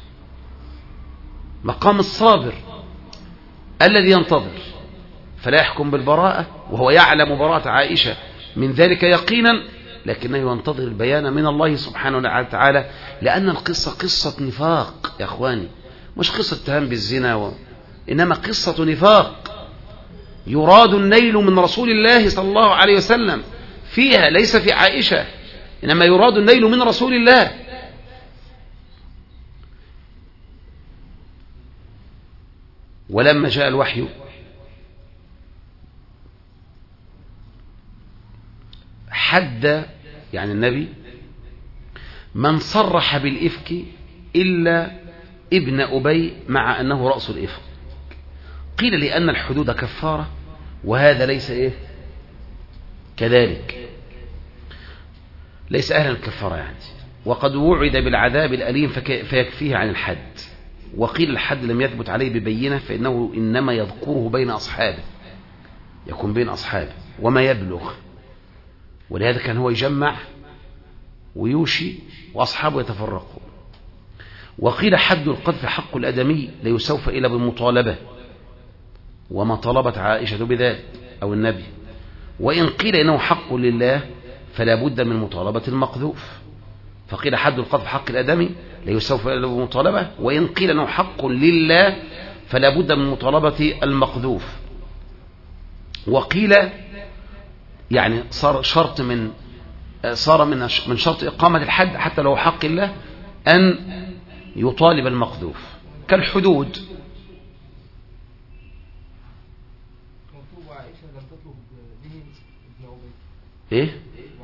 مقام الصابر الذي ينتظر فلا يحكم بالبراءة وهو يعلم براءة عائشة من ذلك يقينا، لكنه ينتظر البيان من الله سبحانه وتعالى، لأن القصة قصة نفاق يا أخواني، مش قصة اتهام بالزنا إنما قصة نفاق يراد النيل من رسول الله صلى الله عليه وسلم فيها، ليس في عائشة، إنما يراد النيل من رسول الله. ولما جاء الوحي حد يعني النبي من صرح بالإفك إلا ابن أبي مع أنه رأس الإفك، قيل لأن الحدود كفارة وهذا ليس إيه كذلك، ليس أهلا الكفارة يعني، وقد وعد بالعذاب الأليم فيكفيه عن الحد، وقيل الحد لم يثبت عليه ببينة فإنه إنما يذكره بين أصحابه، يكون بين أصحابه وما يبلغ، ولهذا كان هو يجمع ويوشي وأصحابه يتفرقوا. وقيل حد القذف حق الأدمي لا يستوفى إلا بالمطالبة، وما طلبت عائشة بذلك أو النبي. وإن قيل إنه حق لله فلا بد من مطالبة المقذوف، فقيل حد القذف حق الأدمي لا يستوفى إلا بالمطالبة، وإن قيل إنه حق لله فلا بد من مطالبة المقذوف. وقيل يعني صار من شرط إقامة الحد حتى لو حق الله أن يطالب المقذوف كالحدود. إيه؟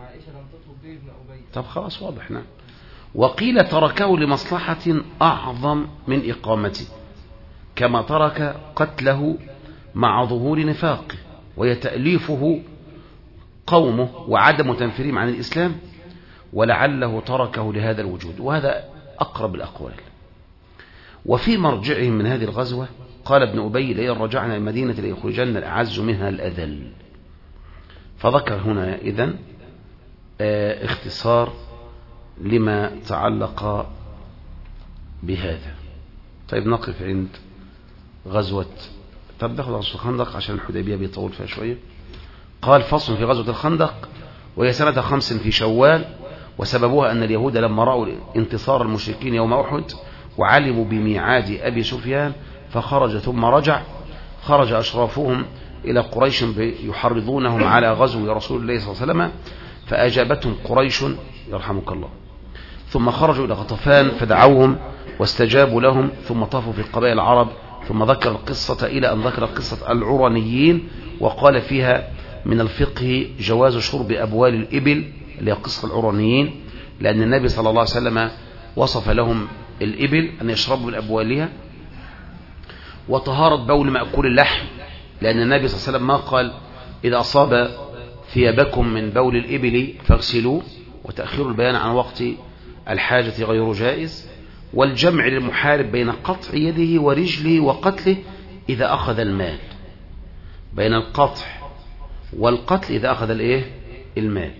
طب خلاص واضح. نعم. وقيل تركه لمصلحة أعظم من إقامته، كما ترك قتله مع ظهور نفاقه ويتأليفه قومه وعدم تنفيرهم عن الإسلام، ولعله تركه لهذا الوجود، وهذا أقرب الأقوال. وفي مرجعهم من هذه الغزوة قال ابن أبي لئن رجعنا المدينة ليخرجن الأعز منها الأذل. فذكر هنا إذن اختصار لما تعلق بهذا. طيب نقف عند غزوة، طب ناخذ غزوة الخندق عشان الحديبية بيطول فيها شوية. قال فصل في غزوة الخندق وهي سنة 5 في شوال، وسببها أن اليهود لما رأوا انتصار المشركين يوم أحد وعلموا بميعاد أبي سفيان فخرج ثم رجع. خرج أشرافهم إلى قريش يحرضونهم على غزو رسول الله صلى الله عليه وسلم، فأجابتهم قريش يرحمك الله. ثم خرجوا إلى غطفان فدعوهم واستجابوا لهم، ثم طافوا في قبائل العرب، ثم ذكر القصة إلى أن ذكر قصة العرانيين، وقال فيها من الفقه جواز شرب أبوال الإبل اللي هي قصة العرانيين، لأن النبي صلى الله عليه وسلم وصف لهم الإبل أن يشربوا من أبوالها. وطهارة بول مأكول اللحم، لأن النبي صلى الله عليه وسلم ما قال إذا أصاب ثيابكم من بول الإبل فاغسلوه، وتأخير البيان عن وقت الحاجة غير جائز. والجمع للمحارب بين قطع يده ورجله وقتله إذا أخذ المال، بين القطع والقتل إذا أخذ المال،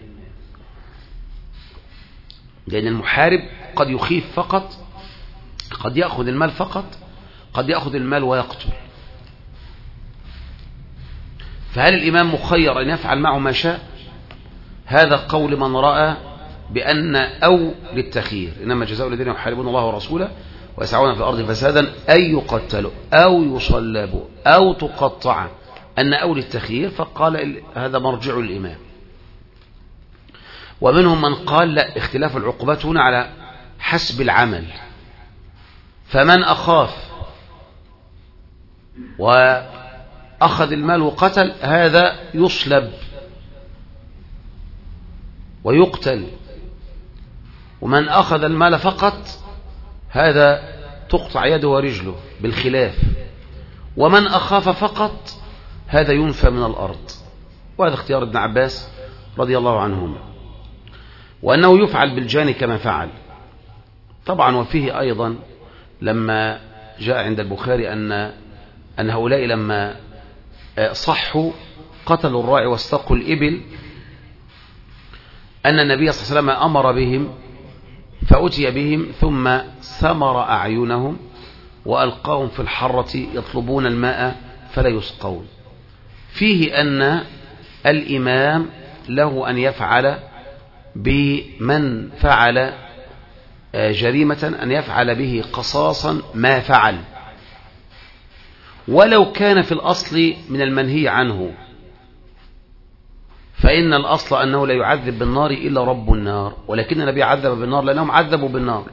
لأن المحارب قد يخيف فقط، قد يأخذ المال فقط، قد يأخذ المال ويقتل. فهل الإمام مخير أن يفعل معه ما شاء؟ هذا قول من رأى بأن أو للتخيير، إنما جزاء الذين يحاربون الله ورسوله ويسعون في الأرض فسادا أن يقتلوا أو يصلبوا أو تقطع، أن أو للتخيير، فقال هذا مرجع الإمام. ومنهم من قال لا، اختلاف العقوبات هنا على حسب العمل، فمن أخاف وأخذ المال وقتل هذا يصلب ويقتل، ومن أخذ المال فقط هذا تقطع يده ورجله بالخلاف، ومن أخاف فقط هذا ينفى من الأرض. وهذا اختيار ابن عباس رضي الله عنهما، وأنه يفعل بالجاني كما فعل طبعا. وفيه أيضا لما جاء عند البخاري أن هؤلاء لما صحوا قتلوا الراعي واستقوا الإبل، أن النبي صلى الله عليه وسلم أمر بهم فأتي بهم ثم سمر أعينهم وألقاهم في الحرة يطلبون الماء فلا يسقون. فيه أن الإمام له أن يفعل بمن فعل جريمة، أن يفعل به قصاصا ما فعل، ولو كان في الأصل من المنهي عنه، فإن الأصل أنه لا يعذب بالنار إلا رب النار، ولكن النبي عذب بالنار لأنهم عذبوا بالنار،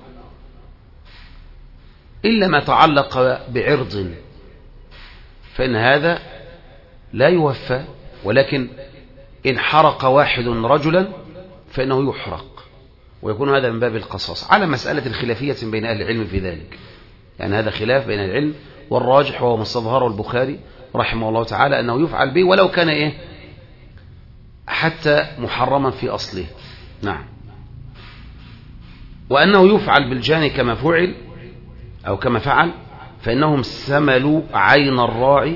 إلا ما تعلق بعرض فإن هذا لا يوفى. ولكن إن حرق واحد رجلا فإنه يحرق، ويكون هذا من باب القصاص على مسألة الخلافية بين أهل العلم في ذلك. يعني هذا خلاف بين العلم، والراجح وهو ما استظهره البخاري رحمه الله تعالى أنه يفعل به ولو كان حتى محرما في أصله. نعم. وأنه يفعل بالجاني كما فعل أو كما فعل، فإنهم سملوا عين الراعي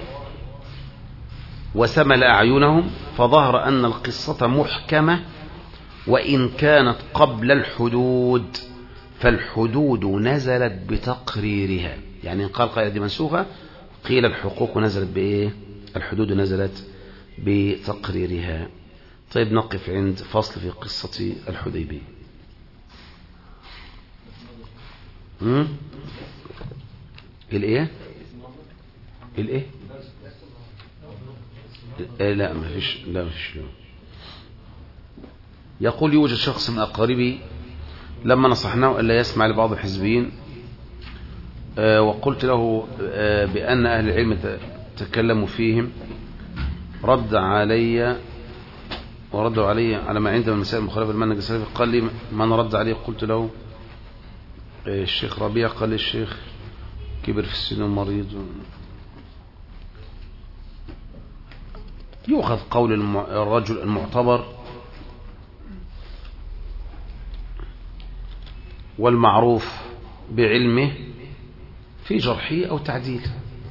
وسمل أعينهم، فظهر أن القصة محكمة وإن كانت قبل الحدود، فالحدود نزلت بتقريرها. يعني إن قال قائل دي منسوخة قيل الحقوق نزلت بإيه؟ الحدود نزلت بتقريرها. طيب نقف عند فصل في قصة الحديبية. الايه الايه لا ما فيش يقول يوجد شخص من أقاربي لما نصحناه ألا يسمع لبعض الحزبيين وقلت له بأن أهل العلم تكلموا فيهم وردوا علي على ما عندهم المسائل المخالفة للمنهج السلفي. قال لي من رد عليه؟ قلت له الشيخ ربيع. قال لي الشيخ كبر في السن ومريض. يؤخذ قول الرجل المعتبر والمعروف بعلمه في جرحه أو تعديله.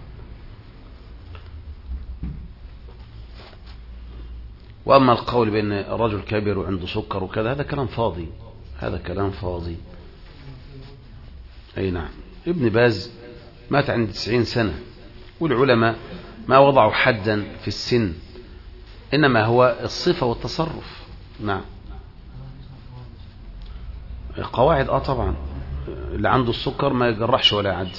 وأما القول بأن الرجل كبير وعنده سكر وكذا هذا كلام فاضي. أي نعم. ابن باز مات عند 90 سنة والعلماء ما وضعوا حدا في السن، إنما هو الصفة والتصرف. نعم قواعد طبعا اللي عنده السكر ما يجرحش ولا يعد.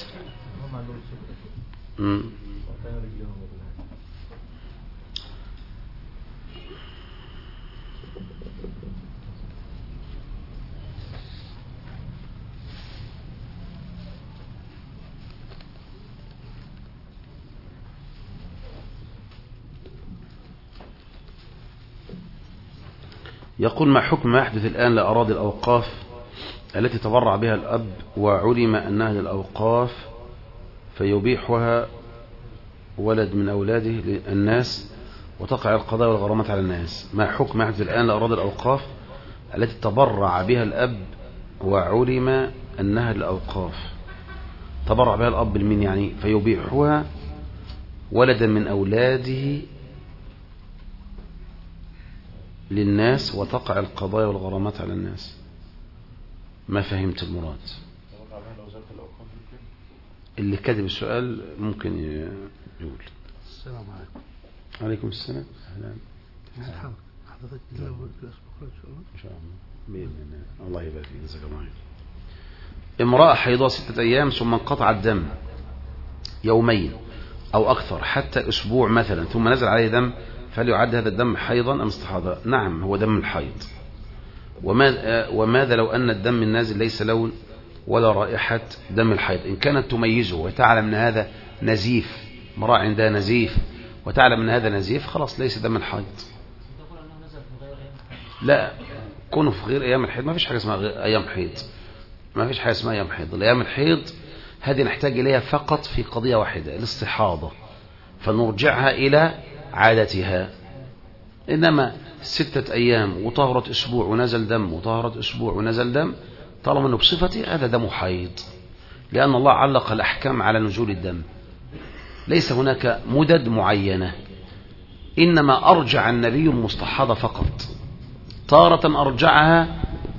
يقول ما حكم ما يحدث الآن لأراضي الأوقاف التي تبرع بها الأب وعلم أنها للأوقاف فيبيحها ولد من أولاده للناس وتقع القضاء والغرامات على الناس؟ ما حكم ما يحدث الآن لأراضي الأوقاف التي تبرع بها الأب وعلم أنها للأوقاف، تبرع بها الأب لمن يعني فيبيحها ولدا من أولاده للناس وتقع القضايا والغرامات على الناس؟ ما فهمت المراد. اللي كاتب السؤال ممكن يقول. السلام عليكم. عليكم السلام. اهلا. حضرتك ان شاء الله باذن الله يبارك فيك. جزاك الله خير. امرأة حيضها 6 أيام ثم انقطع الدم يومين أو أكثر حتى أسبوع مثلا ثم نزل عليه دم، فهل يعد هذا الدم حيضا أم استحاضة؟ نعم هو دم الحيض. وماذا لو أن الدم النازل ليس لون ولا رائحة دم الحيض؟ إن كانت تميزه وتعلم أن هذا نزيف، امرأة عندها نزيف وتعلم أن هذا نزيف، خلاص ليس دم الحيض. لا كونه في غير أيام الحيض ما فيش حاجة اسمها أيام حيض، ما فيش حاجة اسمها أيام حيض. الأيام الحيض هذه نحتاج إليها فقط في قضية واحدة، الاستحاضة، فنرجعها إلى عادتها. إنما 6 أيام وطهرت أسبوع ونزل دم وطهرت أسبوع ونزل دم، طالما أنه بصفتي هذا دم حيض، لأن الله علق الأحكام على نزول الدم، ليس هناك مدد معينة، إنما أرجع النبي المستحاضة فقط، تارة أرجعها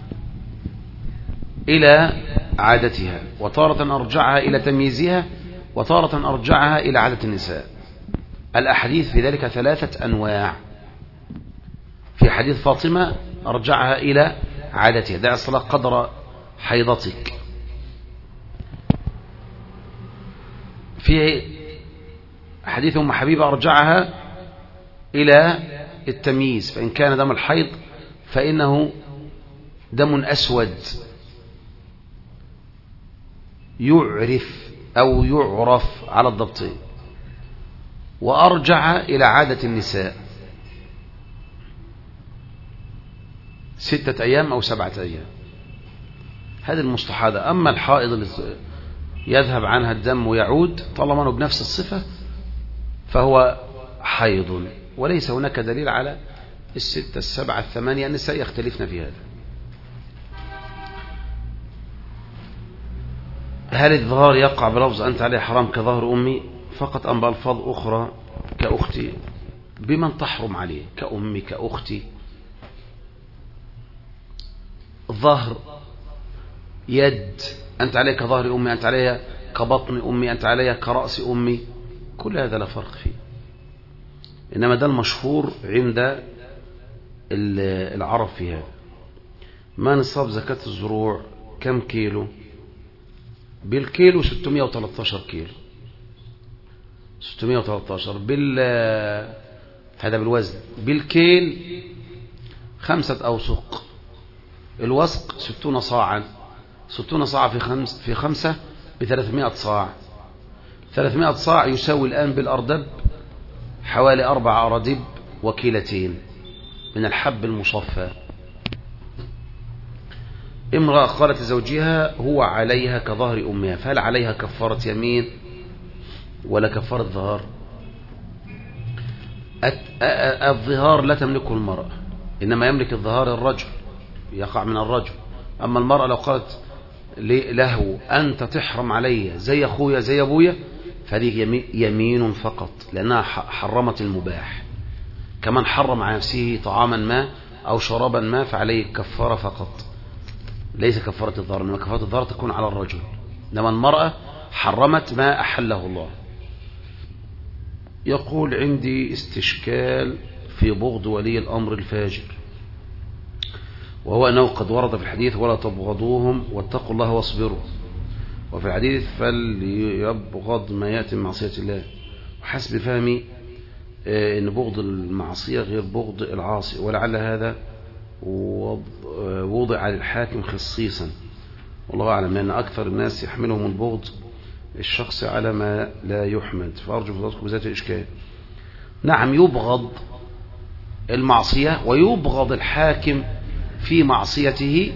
إلى عادتها وتارة أرجعها إلى تمييزها وتارة أرجعها إلى عادة النساء. الأحاديث في ذلك 3 أنواع. في حديث فاطمة أرجعها إلى عادتها، دع الصلاة قدر حيضتك. في حديث أم حبيبة أرجعها إلى التمييز، فإن كان دم الحيض فإنه دم أسود يعرف أو يعرف على الضبطين، وأرجع إلى عادة النساء 6 أيام أو 7 أيام، هذه المستحاضة. أما الحائض اللي يذهب عنها الدم ويعود طالما أنه بنفس الصفة فهو حيض، وليس هناك دليل على 6 7 8. النساء يختلفن في هذا. هل الظهار يقع بلفظ أنت عليه حرام كظهر أمي فقط أم بألفاظ أخرى كأختي؟ بمن تحرم عليه؟ كأمي كأختي. الظهر يد، أنت علي كظهر أمي، أنت علي كبطن أمي، أنت علي كرأس أمي، كل هذا لا فرق فيه. إنما ده المشهور عند العرب في هذا. ما نصاب زكاة الزروع كم كيلو؟ بالكيلو 613 كيلو، 613 هذا بالوزن. بالكيل 5 أوسق، الوسق 60 صاعا، 60 صاع في 5 ب300 صاع. 300 صاع يساوي الآن بالأردب حوالي 4 أردب وكيلتين من الحب المصفى. امرأة قالت لزوجها هو عليها كظهر أمها، فهل عليها كفارة يمين ولا كفارة ظهار؟ الظهار لا تملكه المرأة، إنما يملك الظهار الرجل، يقع من الرجل. أما المرأة لو قالت له أنت تحرم علي زي أخويا زي أبويا، فهذه يمين فقط، لأنها حرمت المباح. كمان حرم على نفسه طعاما ما أو شرابا ما، فعليه كفارة فقط، ليس كفارة الظهر. إنما كفارة الظهر تكون على الرجل، إنما المرأة حرمت ما أحله الله. يقول عندي استشكال في بغض ولي الأمر الفاجر، وهو أنه قد ورد في الحديث ولا تبغضوهم واتقوا الله واصبروا، وفي الحديث فليبغض ما يأتي من معصية الله. وحسب فهمي أن بغض المعصية غير بغض العاصي، ولعل هذا وضع على الحاكم خصيصا، والله أعلم، لأن أكثر الناس يحملهم البغض الشخص على ما لا يحمد. فأرجو فضلاتكم بذات الإشكال. نعم، يبغض المعصية ويبغض الحاكم في معصيته،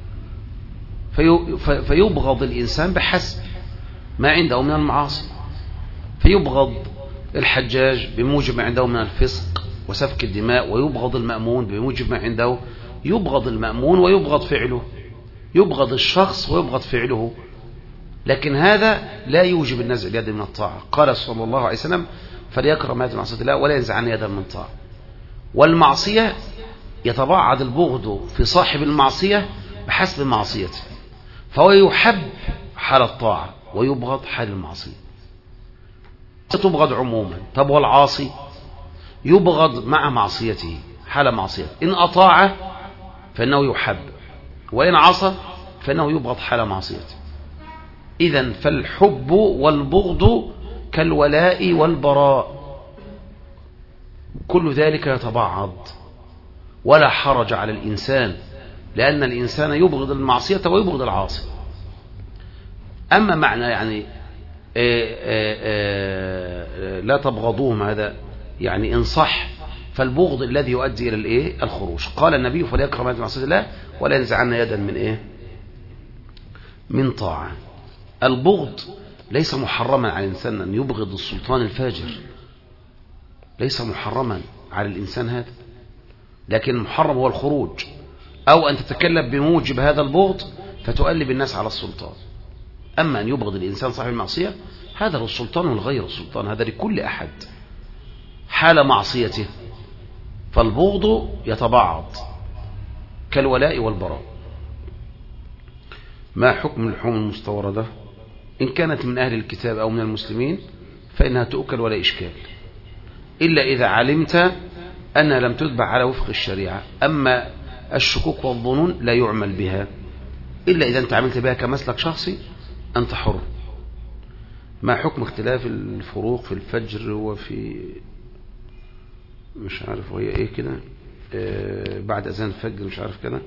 فيبغض الإنسان بحسب ما عنده من المعاصي. فيبغض الحجاج بموجب ما عنده من الفسق وسفك الدماء، ويبغض المأمون بموجب ما عنده. يبغض المأمون ويبغض فعله، يبغض الشخص ويبغض فعله، لكن هذا لا يوجب النزع اليد من الطاعة. قال صلى الله عليه وسلم فليكره ما يأتي من معصية الله ولا ينزعن يدا من طاعة. والمعصية يتباعد البغض في صاحب المعصية بحسب معصيته، فهو يحب حال الطاعة ويبغض حال المعصية. تبغض عموما. طب والعاصي يبغض مع معصيته حال معصيته، إن أطاع فإنه يحب، وإن عصى فإنه يبغض حال معصيته. إذن فالحب والبغض كالولاء والبراء، كل ذلك يتبعض ولا حرج على الإنسان، لأن الإنسان يبغض المعصية ويبغض العاصي. أما معنى يعني لا تبغضوهم، هذا يعني إن صح فالبغض الذي يؤدي إلى الخروج. قال النبي فليكره ما يأتي من معصية الله ولا ينزعن يدا من طاعة. البغض ليس محرما على الإنسان أن يبغض السلطان الفاجر، ليس محرما على الإنسان هذا، لكن المحرم هو الخروج، أو أن تتكلم بموجب هذا البغض فتؤلب الناس على السلطان. أما أن يبغض الإنسان صاحب المعصية هذا للسلطان والغير السلطان، هذا لكل أحد حال معصيته. فالبغض يتبعض كالولاء والبراء. ما حكم اللحوم المستوردة؟ إن كانت من أهل الكتاب أو من المسلمين فإنها تؤكل ولا إشكال، إلا إذا علمت أنها لم تتبع على وفق الشريعة. أما الشكوك والظنون لا يعمل بها، إلا إذا أنت عملت بها كمسلك شخصي أنت حر. ما حكم اختلاف الفروق في الفجر وفي مش عارف وهي إيه كده بعد أذان الفجر مش عارف كده،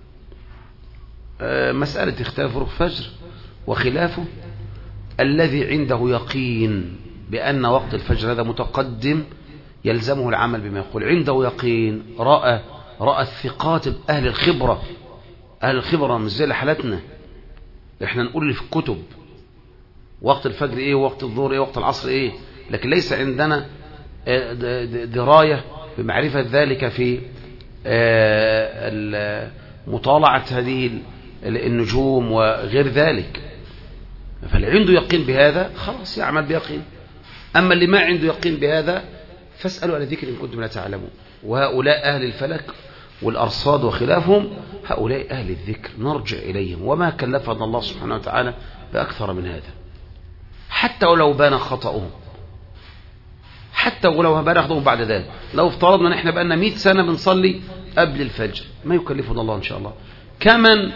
مسألة اختلاف فروق الفجر وخلافه الذي عنده يقين بأن وقت الفجر هذا متقدم يلزمه العمل بما يقول، عنده يقين، رأى الثقات أهل الخبرة. أهل الخبرة مش زي حالتنا، احنا نقول اللي في الكتب وقت الفجر ايه ووقت الظهر ايه ووقت العصر ايه، لكن ليس عندنا دراية بمعرفة ذلك في مطالعة هذه النجوم وغير ذلك. فاللي عنده يقين بهذا خلاص يعمل بيقين، أما اللي ما عنده يقين بهذا فاسألوا على ذكر إن كنتم لا تعلمون. وهؤلاء أهل الفلك والأرصاد وخلافهم، هؤلاء أهل الذكر نرجع إليهم، وما كلفنا الله سبحانه وتعالى بأكثر من هذا. حتى ولو بان خطأهم، حتى ولو بان خطأهم بعد ذلك، لو افترضنا نحن بأننا 100 سنة بنصلي قبل الفجر، ما يكلفنا الله إن شاء الله. كمن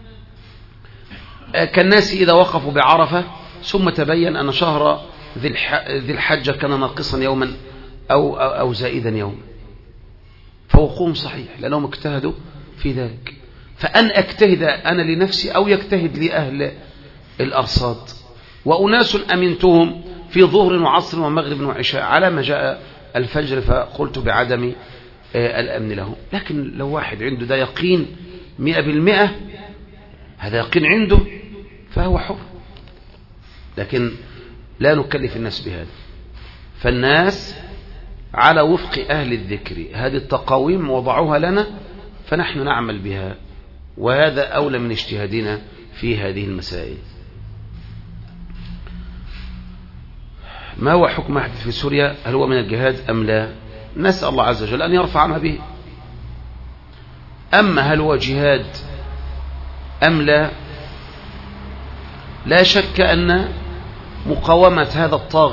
كالناس إذا وقفوا بعرفة ثم تبين أن شهر ذي الحجة كان ناقصا يوما أو زائدا يوما، فوقوهم صحيح لأنهم اجتهدوا في ذلك. فأن أجتهد أنا لنفسي أو يجتهد لأهل الأرصاد، وأناس أمنتهم في ظهر وعصر ومغرب وعشاء على ما جاء الفجر، فقلت بعدم الأمن له. لكن لو واحد عنده ده يقين 100%، هذا يقين عنده فهو حر، لكن لا نكلف الناس بهذا. فالناس على وفق أهل الذكر، هذه التقاويم وضعوها لنا فنحن نعمل بها، وهذا أولى من اجتهادنا في هذه المسائل. ما هو حكم ما يحدث في سوريا؟ هل هو من الجهاد أم لا؟ نسأل الله عز وجل أن يرفع ما به. أما هل هو جهاد أم لا، لا شك أن مقاومة هذا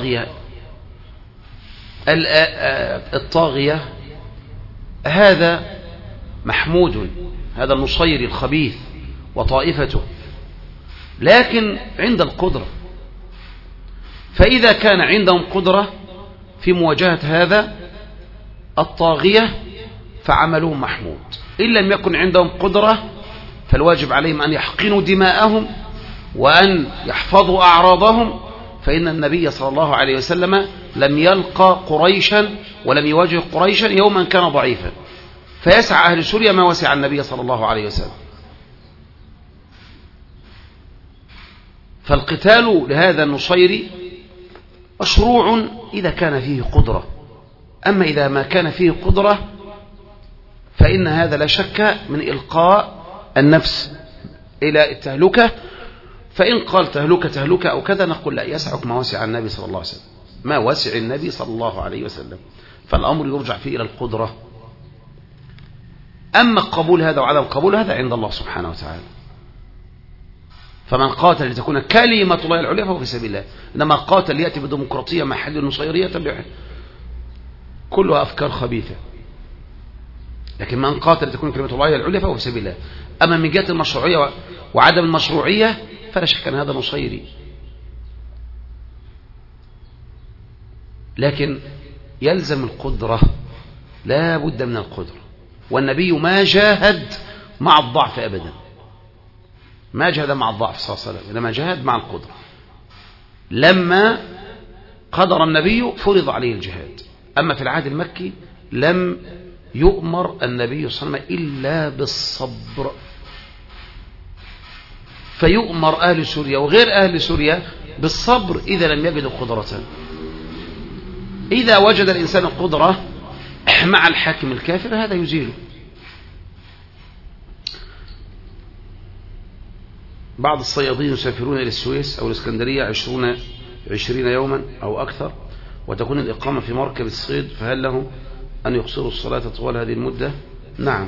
الطاغية هذا محمود، هذا النصيري الخبيث وطائفته، لكن عند القدرة. فإذا كان عندهم قدرة في مواجهة هذا الطاغية فعملهم محمود. إن لم يكن عندهم قدرة فالواجب عليهم أن يحقنوا دماءهم وأن يحفظوا أعراضهم، فإن النبي صلى الله عليه وسلم لم يلقى قريشا ولم يواجه قريشا يوما كان ضعيفا، فيسعى أهل سوريا ما وسع النبي صلى الله عليه وسلم. فالقتال لهذا النصيري مشروع إذا كان فيه قدرة، أما إذا ما كان فيه قدرة فإن هذا لا شك من إلقاء النفس إلى التهلكة. فإن قال تهلكة أو كذا نقول لا، يسعك ما وسع النبي صلى الله عليه وسلم، ما وسع النبي صلى الله عليه وسلم، فالأمر يرجع فيه إلى القدرة. أما قبول هذا وعدم قبول هذا عند الله سبحانه وتعالى. فمن قاتل لتكون كلمة الله العليا فهو في سبيل الله، إنما قاتل يأتي بديمقراطية محل النصيرية كلها أفكار خبيثة. لكن من قاتل لتكون كلمة الله العليا فهو في سبيل الله. أما من جهة المشروعية وعدم المشروعية فلا شك أن هذا نصيري، لكن يلزم القدرة، لا بد من القدرة. والنبي ما جاهد مع الضعف أبدا، ما جاهد مع الضعف صلى الله عليه وسلم، إنما جاهد مع القدرة. لما قدر النبي فرض عليه الجهاد. أما في العهد المكي لم يؤمر النبي صلى الله عليه وسلم إلا بالصبر، فيؤمر أهل سوريا وغير أهل سوريا بالصبر إذا لم يجدوا قدرة. إذا وجد الإنسان القدرة مع الحاكم الكافر هذا يزيله. بعض الصيادين يسافرون إلى السويس أو الإسكندرية 20 يوما أو أكثر، وتكون الإقامة في مركب الصيد، فهل له أن يقصروا الصلاة طوال هذه المدة؟ نعم.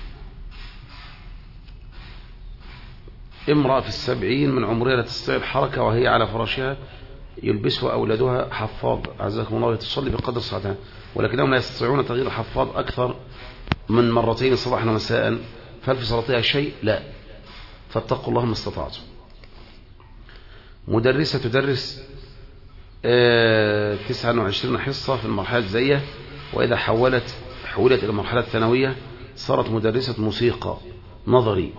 امرأة في 70 من عمرها لا تستطيع الحركة وهي على فراشها، يلبسها أولادها حفاض عزكم الله، تصلي بقدر صلاتها، ولكنهم لا يستطيعون تغيير الحفاض أكثر من مرتين صباحا ومساء، فهل في صلاتها شيء؟ لا، فاتقوا الله ما استطعتم. مدرسة تدرس 29 حصة في المرحلة الزية، وإذا حولت إلى المرحلة الثانوية صارت مدرسة موسيقى نظري،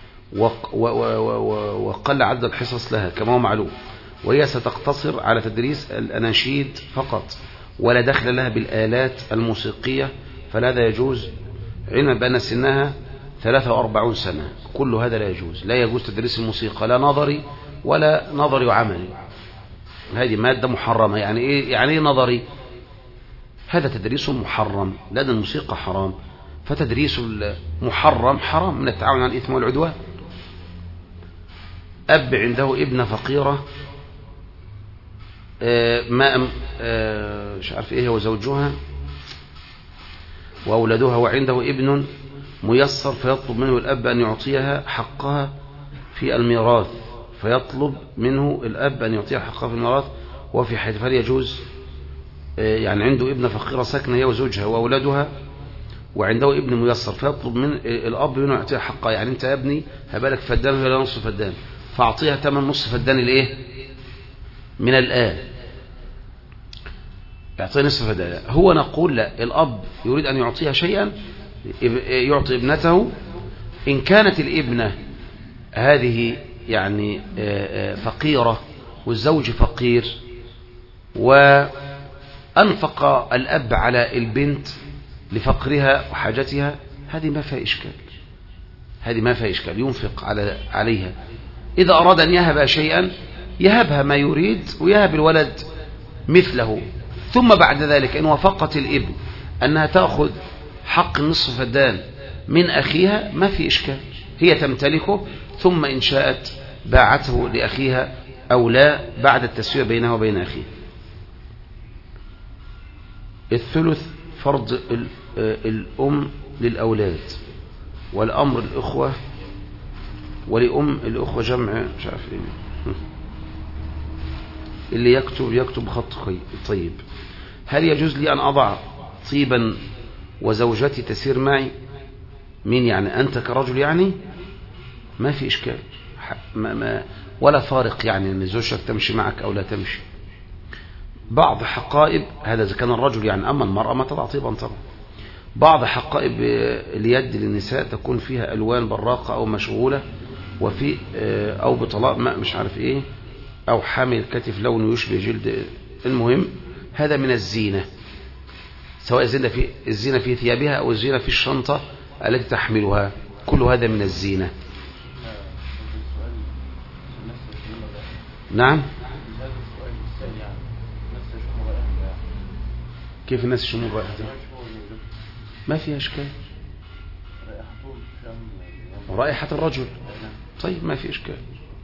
وقل عدد الحصص لها كما هو معلوم، وهي ستقتصر على تدريس الأناشيد فقط ولا دخل لها بالآلات الموسيقية، فهذا يجوز، علما بأن سنها 43 سنة. كل هذا لا يجوز، لا يجوز تدريس الموسيقى لا نظري ولا نظري وعملي، هذه مادة محرمة. يعني إيه نظري؟ هذا تدريس محرم، لأن الموسيقى حرام، فتدريس المحرم حرام، من التعاون على الإثم والعدوان. أب عنده ابنة فقيرة مش عارف إيه هو زوجها وأولادها، وعنده ابن ميسر فيطلب منه الأب أن يعطيها حقها في الميراث، فيطلب منه الأب أن يعطيها حقها في الميراث وفي حيث فهل يجوز؟ يعني عنده ابنة فقيرة ساكنة هي وزوجها وأولادها، وعنده ابن ميسر فيطلب من الأب منه يعطيها حقها. يعني أنت يا ابني هبالك فدان ولا نصف فدان، فأعطيها تمن نصف فدان الإيه من الآن، يعطي نصف فدان. هو نقول لا، الأب يريد أن يعطيها شيئا يعطي ابنته. إن كانت الابنة هذه يعني فقيرة والزوج فقير وأنفق الأب على البنت لفقرها وحاجتها، هذه ما فيها إشكال، هذه ما فيها إشكال، ينفق عليها. إذا أراد أن يهب شيئا يهبها ما يريد ويهب الولد مثله، ثم بعد ذلك إن وافقت الابن أنها تأخذ حق النصف فدان من أخيها ما في إشكال، هي تمتلكه، ثم إن شاءت باعته لأخيها أو لا بعد التسوية بينها وبين أخيه. الثلث فرض الأم للأولاد، والأمر الأخوة ولأم الأخوة جمع مش عارف إيه، اللي يكتب بخط طيب. هل يجوز لي أن أضع طيبا وزوجتي تسير معي؟ مين يعني؟ أنت كرجل يعني ما في إشكال ولا فارق، يعني أن زوجتك تمشي معك أو لا تمشي. بعض حقائب هذا إذا كان الرجل يعني، أما المرأة ما تضع طيبا طبعا. بعض حقائب اليد للنساء تكون فيها ألوان براقة أو مشغولة، وفي أو بطلاء ماء مش عارف إيه، أو حامل كتف لون يشبه جلد. المهم هذا من الزينة، سواء الزينة في ثيابها أو الزينة في الشنطة التي تحملها، كل هذا من الزينة. نعم. كيف الناس يشموا رائحته؟ ما فيها إشكال، رائحة الرجل طيب ما في إشكال.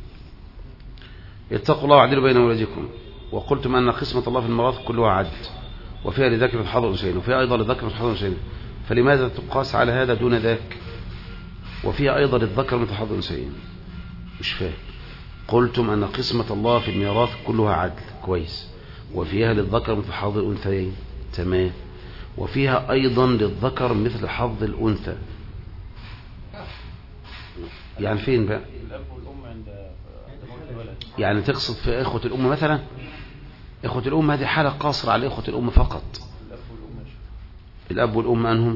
اتقوا الله وعدلوا بين أولادكم، وقلتم أن قسمة الله في الميراث كلها عدل، وفيها للذكر مثل حظ الأنثيين، وفيها أيضا للذكر مثل حظ الأنثيين، فلماذا تقاس على هذا دون ذاك؟ وفيها أيضا للذكر مثل حظ الأنثيين، مش فاهم. قلتم أن قسمة الله في الميراث كلها عدل، كويس، وفيها للذكر مثل حظ الأنثيين، تمام، وفيها أيضا للذكر مثل حظ الأنثى، يعني فين بقى؟ يعني تقصد في إخوة الأم مثلا؟ إخوة الأم هذه حالة قاصرة على إخوة الأم فقط. الأب والأم أنهم؟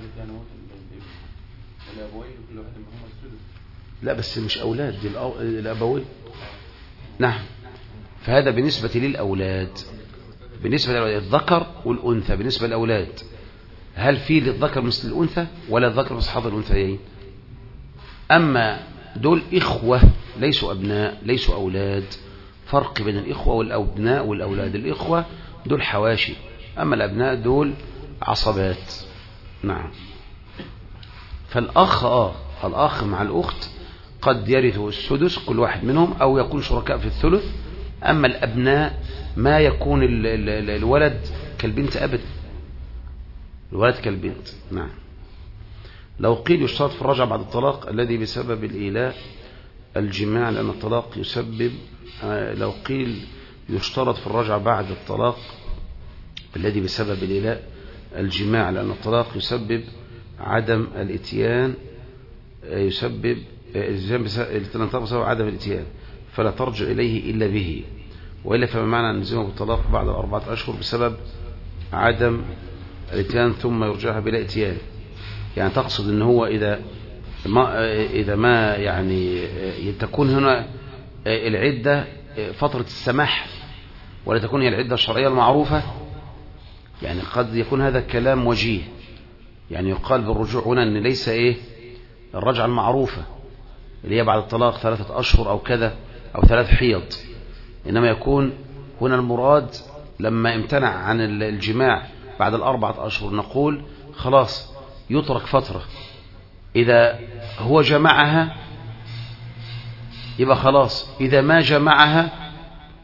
لا بس مش أولاد، دي الأبوين. نعم، فهذا بالنسبة للأولاد، بالنسبة للذكر والأنثى. بالنسبة للأولاد هل في للذكر مثل الأنثى ولا الذكر مثل حظ الأنثيين؟ أما دول إخوة ليسوا أبناء ليسوا أولاد، فرق بين الإخوة والأبناء والأولاد. الإخوة دول حواشي، أما الأبناء دول عصبات. نعم. فالأخ الأخ مع الأخت قد يرثوا السدس كل واحد منهم، أو يكون شركاء في الثلث. أما الأبناء ما يكون الولد كالبنت أبدا، الولد كالبنت. نعم. لو قيل يشترط في الرجعة بعد الطلاق الذي بسبب الإيلاء الجماع لأن الطلاق يسبب، لو قيل يشترط في الرجعة بعد الطلاق الذي بسبب الإيلاء الجماع لأن الطلاق يسبب عدم الاتيان، يسبب الطلاق بسبب عدم الاتيان فلا ترجع إليه إلا به، وإلا فما معنى أن نلزمه بالطلاق بعد 4 أشهر بسبب عدم الاتيان ثم يرجعها بلا اتيان؟ يعني تقصد ان هو إذا ما يعني تكون هنا العدة فترة السماح ولا تكون هي العدة الشرعية المعروفة؟ يعني قد يكون هذا كلام وجيه، يعني يقال بالرجوع هنا ان ليس الرجعة المعروفة اللي هي بعد الطلاق 3 أشهر أو كذا أو 3 حيض، إنما يكون هنا المراد لما امتنع عن الجماع بعد 4 أشهر نقول خلاص يترك فترة، إذا هو جمعها يبقى خلاص، إذا ما جمعها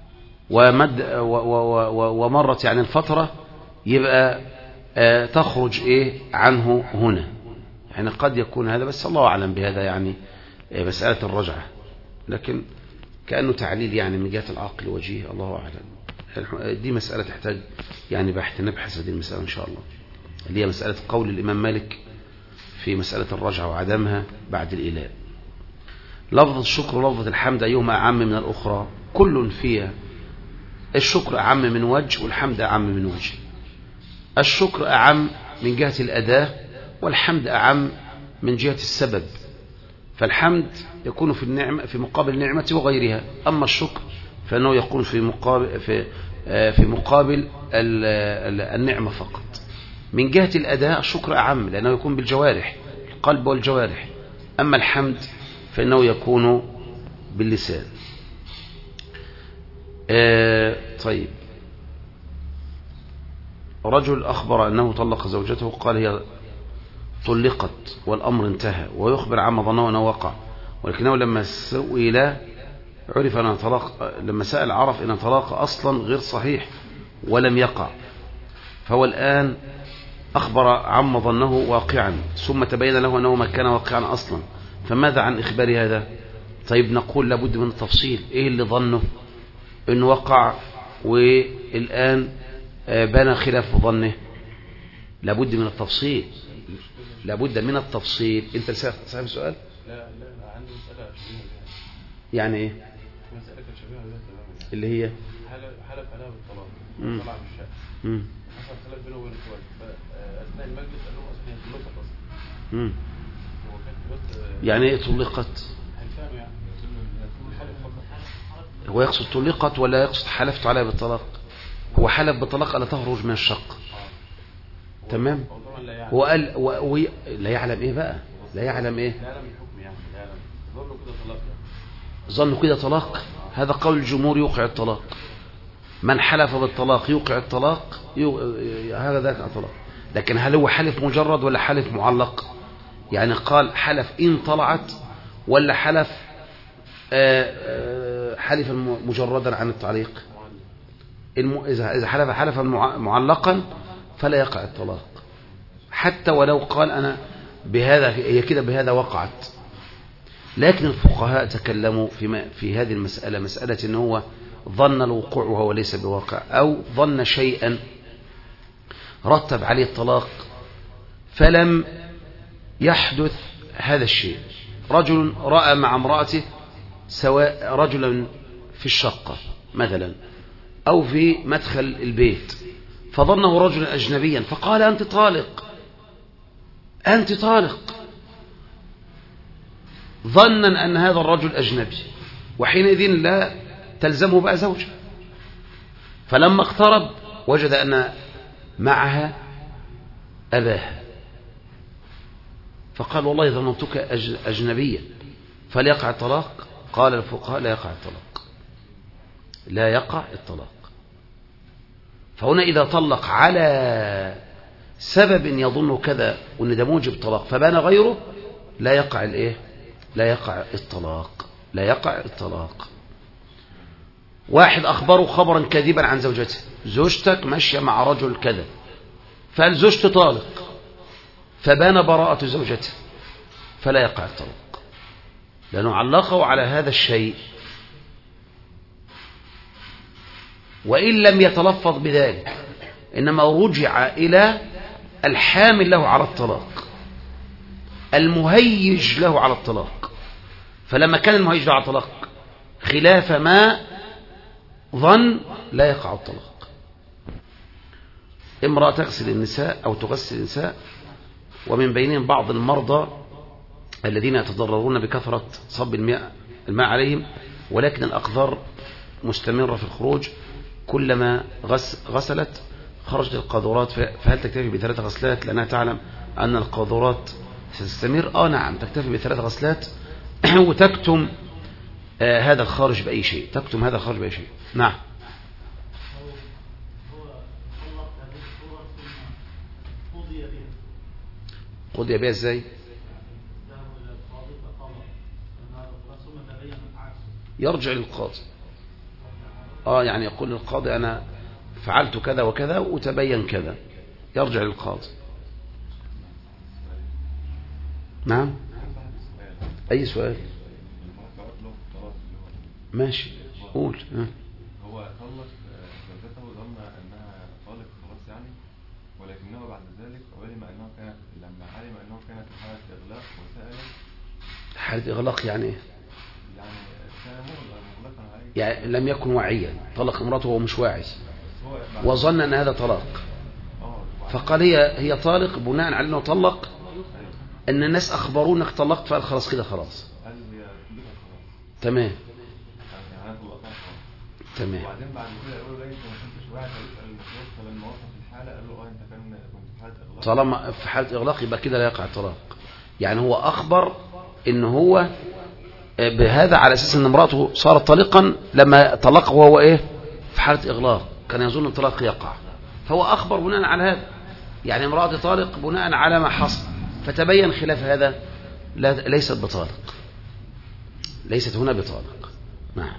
ومرت يعني الفترة يبقى تخرج عنه هنا. يعني قد يكون هذا، بس الله أعلم بهذا، يعني مسألة الرجعة، لكن كأنه تعليل يعني من جهة العقل الوجيه، الله أعلم. دي مسألة تحتاج يعني بحث، نبحث هذه المسألة إن شاء الله، اللي هي مسألة قول الإمام مالك في مسألة الرجعة وعدمها بعد الإيلاء. لفظ الشكر ولفظ الحمد أيهما أعم من الأخرى؟ كل فيها، الشكر أعم من وجه والحمد أعم من وجه. الشكر أعم من جهة الأداة، والحمد أعم من جهة السبب، فالحمد يكون في النعمة في مقابل النعمة وغيرها، أما الشكر فإنه يكون في مقابل النعمة فقط. من جهة الأداء الشكر أعم لأنه يكون بالجوارح، القلب والجوارح، أما الحمد فإنه يكون باللسان. طيب، رجل أخبر أنه طلق زوجته، قال هي طلقت والأمر انتهى، ويخبر عما ظنه أنه وقع، ولكنه لما سئل عرف أن طلاق، لما سأل عرف أن طلاق أصلا غير صحيح ولم يقع، فهو الآن أخبر عما ظنه واقعا، ثم تبين له أنه ما كان واقعا أصلا، فماذا عن إخبار هذا؟ طيب نقول لابد من التفصيل، إيه اللي ظنه أنه وقع والآن بان خلاف ظنه؟ لابد من التفصيل، لابد من التفصيل. انت صاحب السؤال؟ لا عندي مسألة شبيهة بها. يعني ايه؟ مسألة كانت شبيهة بها تماما، اللي هي حلف عليها بالطلاق، طلع بالشهر، حصل خلاف بينه وبين اخواته، فاثناء المجلس قال لهم اصلا هي طلقت اصلا. هو كانت بس يعني ايه طلقت؟ هنفهم يعني حلف فقط. هو يقصد طلقت ولا يقصد حلفت عليها بالطلاق؟ هو حلف بالطلاق ألا تخرج من الشق. تمام. هو قال لا يعلم ايه بقى؟ لا يعلم ايه؟ لا يعلم الحكم، يعني لا يعلم، ظنوا كده طلاق، ظنوا كده طلاق. هذا قول الجمهور يوقع الطلاق، من حلف بالطلاق يوقع الطلاق، هذا ذاك الطلاق. لكن هل هو حلف مجرد ولا حلف معلق؟ يعني قال حلف إن طلعت، ولا حلف حلف مجردا عن التعليق؟ إذا حلف حلفا معلقا فلا يقع الطلاق، حتى ولو قال أنا بهذا، هي كده بهذا وقعت. لكن الفقهاء تكلموا في هذه المسألة، مسألة إن هو ظن الوقوع وهو ليس بواقع، أو ظن شيئا رتب عليه الطلاق فلم يحدث هذا الشيء. رجل رأى مع امرأته سواء رجلا في الشقة مثلا أو في مدخل البيت، فظنه رجلا أجنبيا فقال أنت طالق، أنت طالق، ظنا أن هذا الرجل أجنبي، وحينئذ لا تلزمه بقى زوجة. فلما اقترب وجد أن معها أباها، فقال والله ظننتك أجنبيا، فليقع الطلاق؟ قال الفقهاء لا يقع الطلاق، لا يقع الطلاق. فهنا إذا طلق على سبب يظن كذا وأن ده موجب طلاق فبان غيره، لا يقع الإيه؟ لا يقع الطلاق، لا يقع الطلاق. واحد أخبره خبرا كاذبا عن زوجته، زوجتك ماشية مع رجل كذا، فقال زوجته طالق، فبان براءة زوجته، فلا يقع الطلاق، لأنه علقه على هذا الشيء، وإن لم يتلفظ بذلك، إنما رجع إلى الحامل له على الطلاق، المهيج له على الطلاق. فلما كان المهيج له على الطلاق خلاف ما ظن، لا يقع الطلاق. امرأة تغسل النساء أو تغسل النساء، ومن بينهم بعض المرضى الذين يتضررون بكثرة صب الماء عليهم، ولكن الأقذار مستمرة في الخروج، كلما غسلت خرجت القاذورات، فهل تكتفي بثلاث غسلات لأنها تعلم أن القاذورات ستستمر؟ نعم، تكتفي بثلاث غسلات وتكتم هذا الخارج بأي شيء، تكتم هذا الخارج بأي شيء. نعم. قضي بها ازاي؟ يرجع للقاضي، يعني يقول للقاضي أنا فعلت كذا وكذا وتبين كذا، يرجع للقاضي. نعم. أي سؤال؟ ماشي قول. هو طلق زوجته ظن أنها طالق خلاص يعني، ولكنه بعد ذلك لما علم أنه كانت في حالة إغلاق وسأله. حالة إغلاق يعني إيه؟ يعني كان مغلقا عليه، يعني لم يكن واعيا، طلق امراته وهو مش واعي وظن أن هذا طلاق، فقال هي طالق بناء على أنه طلق، أن الناس أخبروا أنك طلقت فقال خلاص كده خلاص. قال هي طلقت خلاص. تمام يعني أنا طلقتها خلاص. تمام. وبعدين بعد كده يقولوا لي أنت ما كنتش واعي، فيسأل المخلوق، فلما وصف الحالة قال له أنت كنت في حالة إغلاق. طالما في حالة إغلاق يبقى كده لا يقع الطلاق. يعني هو أخبر إن هو بهذا على أساس أن امرأته صارت طلقا لما طلق وهو إيه في حالة إغلاق، كان يظن الطلاق يقع، فهو أخبر بناء على هذا. يعني امرأة طالق بناء على ما حصل، فتبين خلاف هذا ليست بطالق، ليست هنا بطالق. نعم.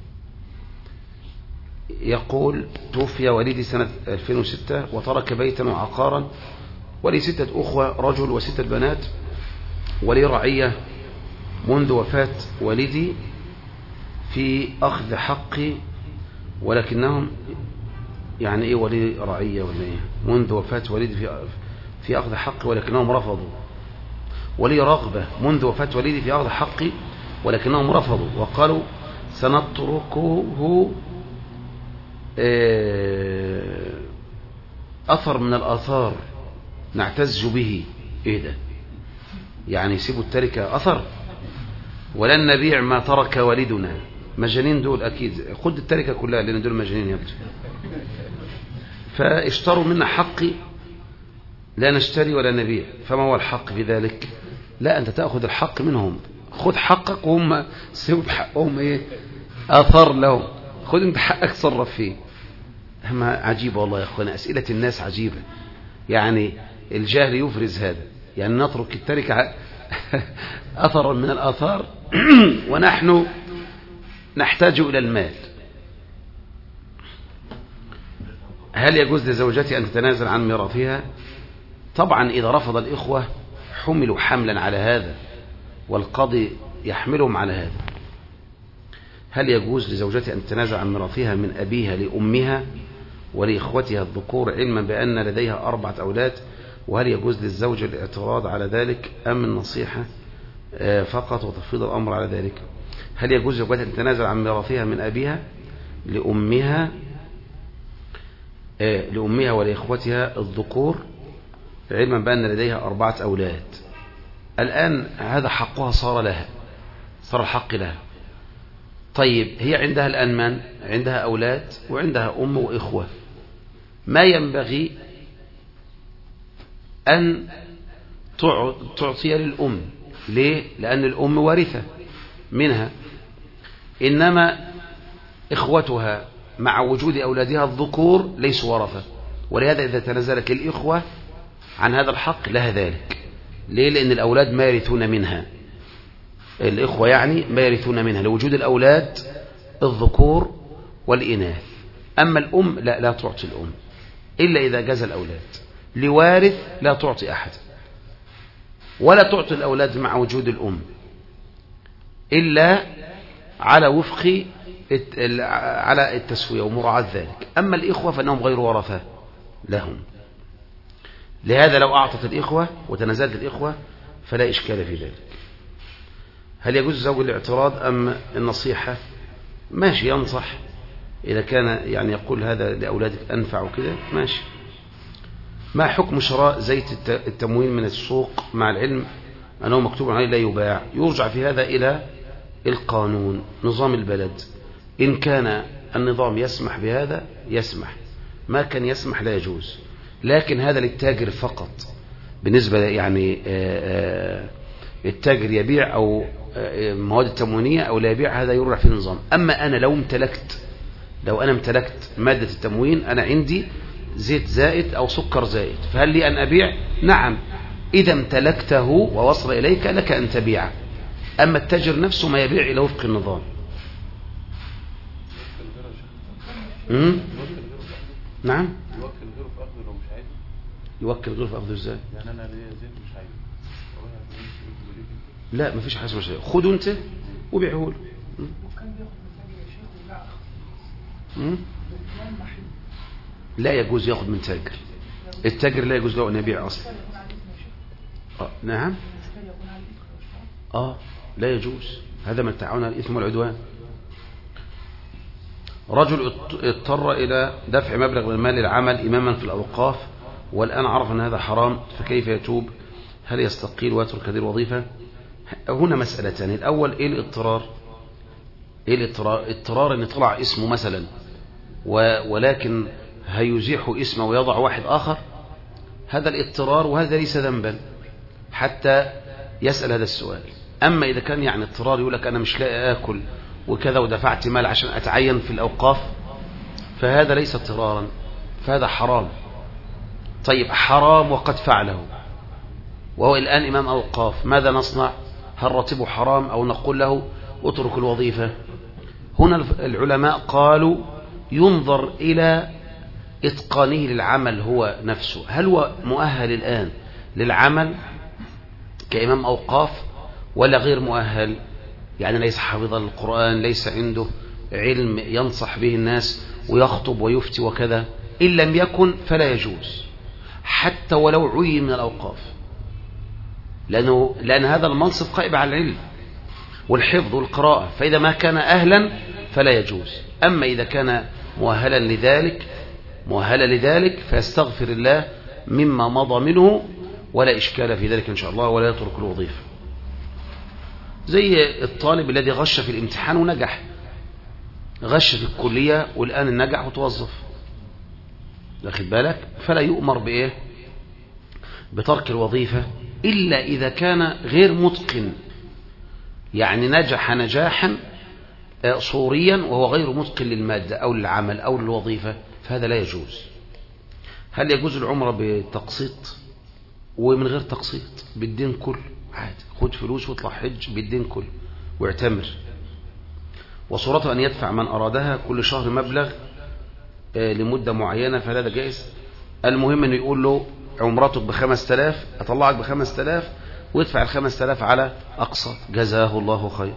يقول توفي والدي سنة 2006 وترك بيتا وعقارا ولي 6 أخوة رجل و6 بنات، ولي رعية منذ وفاة والدي في أخذ حقي، ولكنهم يعني إيه ولي رعية ولا إيه؟ منذ وفاة والدي في أخذ حقي ولكنهم رفضوا. ولي رغبة منذ وفاة والدي في أخذ حقي ولكنهم رفضوا وقالوا سنتركه أثر من الآثار نعتز به. إيه ده؟ يعني يسيبوا التركة أثر؟ ولن نبيع ما ترك والدنا. مجانين دول أكيد، خد التركة كلها لأن دول مجانين يبدو. فاشتروا منا حقي لا نشتري ولا نبيع، فما هو الحق في ذلك؟ لا، أنت تأخذ الحق منهم، خذ حقك وهم سيبوا بحقهم إيه أثر لهم، خذ انت حقك تصرف فيه. عجيبة والله يا أخوانا، أسئلة الناس عجيبة. يعني الجهل يفرز هذا، يعني نترك التركة أثرا من الآثار ونحن نحتاج إلى المال. هل يجوز لزوجتي أن تتنازل عن ميراثها؟ طبعا إذا رفض الإخوة حملوا حملا على هذا، والقاضي يحملهم على هذا. هل يجوز لزوجتي أن تتنازل عن ميراثها من أبيها لأمها ولإخوتها الذكور علما بأن لديها 4 أولاد؟ وهل يجوز للزوج الاعتراض على ذلك أم النصيحة فقط وتفويض الأمر على ذلك؟ هل يجوز لزوجتي أن تتنازل عن ميراثها من أبيها لأمها ولإخوتها الذكور علما بأن لديها 4 أولاد؟ الآن هذا حقها صار الحق لها. طيب هي عندها الآن من؟ عندها أولاد وعندها أم وإخوة. ما ينبغي أن تعطي للأم. ليه؟ لأن الأم وارثة منها، إنما إخوتها مع وجود أولادها الذكور ليسوا ورثة، ولهذا إذا تنازلت الإخوة عن هذا الحق لها ذلك. ليه؟ لأن الأولاد ما يرثون منها، الإخوة يعني ما يرثون منها لوجود الأولاد الذكور والإناث. أما الأم لا تعطي الأم إلا إذا جاز الأولاد، لوارث لا تعطي أحد، ولا تعطي الأولاد مع وجود الأم إلا على وفق على التسوية ومراعاة ذلك. أما الإخوة فإنهم غير ورثة لهم. لهذا لو أعطت الإخوة وتنازلت الإخوة فلا إشكال في ذلك. هل يجوز زوج الاعتراض أم النصيحة؟ ماشي، ينصح إذا كان يعني يقول هذا لأولادك أنفع وكده، ماشي. ما حكم شراء زيت التموين من السوق مع العلم أنه مكتوب عليه لا يباع؟ يرجع في هذا إلى القانون، نظام البلد. إن كان النظام يسمح بهذا يسمح، ما كان يسمح لا يجوز. لكن هذا للتاجر فقط، بالنسبة يعني التاجر يبيع أو مواد التموينية أو لا يبيع، هذا يرجع في النظام. أما أنا لو أنا امتلكت مادة التموين، أنا عندي زيت زائد أو سكر زائد، فهل لي أن أبيع؟ نعم، إذا امتلكته ووصل إليك لك أن تبيعه. أما التاجر نفسه ما يبيع إلى وفق النظام. نعم، يوكل غيره في أخذه لو مش عايزه. يوكل غيره في أخذه إزاي؟ يعني أنا ليا زيت مش عايزه، لا مفيش حاجة اسمها شيء، خده انت وبيعه له. لا يجوز ياخد من تاجر، التاجر لا يجوز له ان يبيع اصلا. نعم لا يجوز، هذا من التعاون على الاثم والعدوان. رجل اضطر الى دفع مبلغ من المال للعمل اماما في الاوقاف، والان عرف ان هذا حرام، فكيف يتوب؟ هل يستقيل ويترك هذه الوظيفه؟ هنا مسألتان. الاول ايه الاضطرار؟ اضطرار ان طلع اسمه مثلا ولكن هيزيح اسمه ويضع واحد آخر، هذا الاضطرار، وهذا ليس ذنبا حتى يسأل هذا السؤال. أما إذا كان يعني اضطرار يقول لك أنا مش لاقي آكل وكذا ودفعت مال عشان أتعين في الأوقاف، فهذا ليس اضطرارا، فهذا حرام. طيب حرام وقد فعله وهو الآن إمام أوقاف، ماذا نصنع؟ هل راتبه حرام أو نقول له اترك الوظيفة؟ هنا العلماء قالوا ينظر إلى إتقانه للعمل هو نفسه، هل هو مؤهل الآن للعمل كإمام أوقاف ولا غير مؤهل؟ يعني ليس حافظا للقرآن، ليس عنده علم ينصح به الناس ويخطب ويفتي وكذا. إن لم يكن فلا يجوز حتى ولو عين من الأوقاف، لأن هذا المنصب قائم على العلم والحفظ والقراءة، فإذا ما كان أهلا فلا يجوز. أما إذا كان مؤهلا لذلك فيستغفر الله مما مضى منه، ولا إشكال في ذلك إن شاء الله، ولا يترك الوظيفة. زي الطالب الذي غش في الامتحان ونجح، غش في الكلية والآن نجح وتوظف، واخد بالك؟ فلا يؤمر بإيه؟ بترك الوظيفة إلا إذا كان غير متقن، يعني نجح نجاحا صوريا وهو غير متقن للمادة أو للعمل أو للوظيفة، فهذا لا يجوز. هل يجوز العمرة بتقسيط ومن غير تقسيط؟ بالدين كل عادي، خد فلوس واطلع حج بالدين كل واعتمر. وصورته أن يدفع من أرادها كل شهر مبلغ لمدة معينة، فهذا جائز. المهم أنه يقول له عمرتك ب5000، أطلعك ب5000 ويدفع ال5000 على أقساط، جزاه الله خير.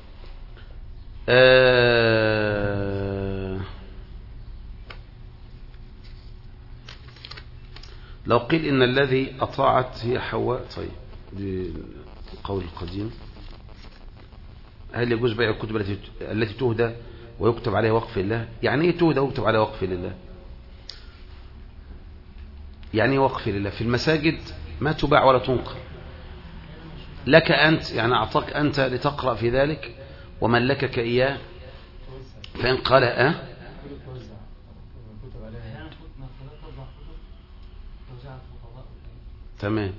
لو قيل إن الذي أطاعت هي حواء، طيب دي القول القديم. هل يجوز بيع الكتب التي تهدى ويكتب عليها وقف لله؟ يعني ايه تهدى ويكتب عليها وقف لله؟ يعني وقف لله في المساجد ما تباع ولا تنقل، لك أنت، يعني أعطاك أنت لتقرأ في ذلك ومن لكك إياه، فإن قال تمام.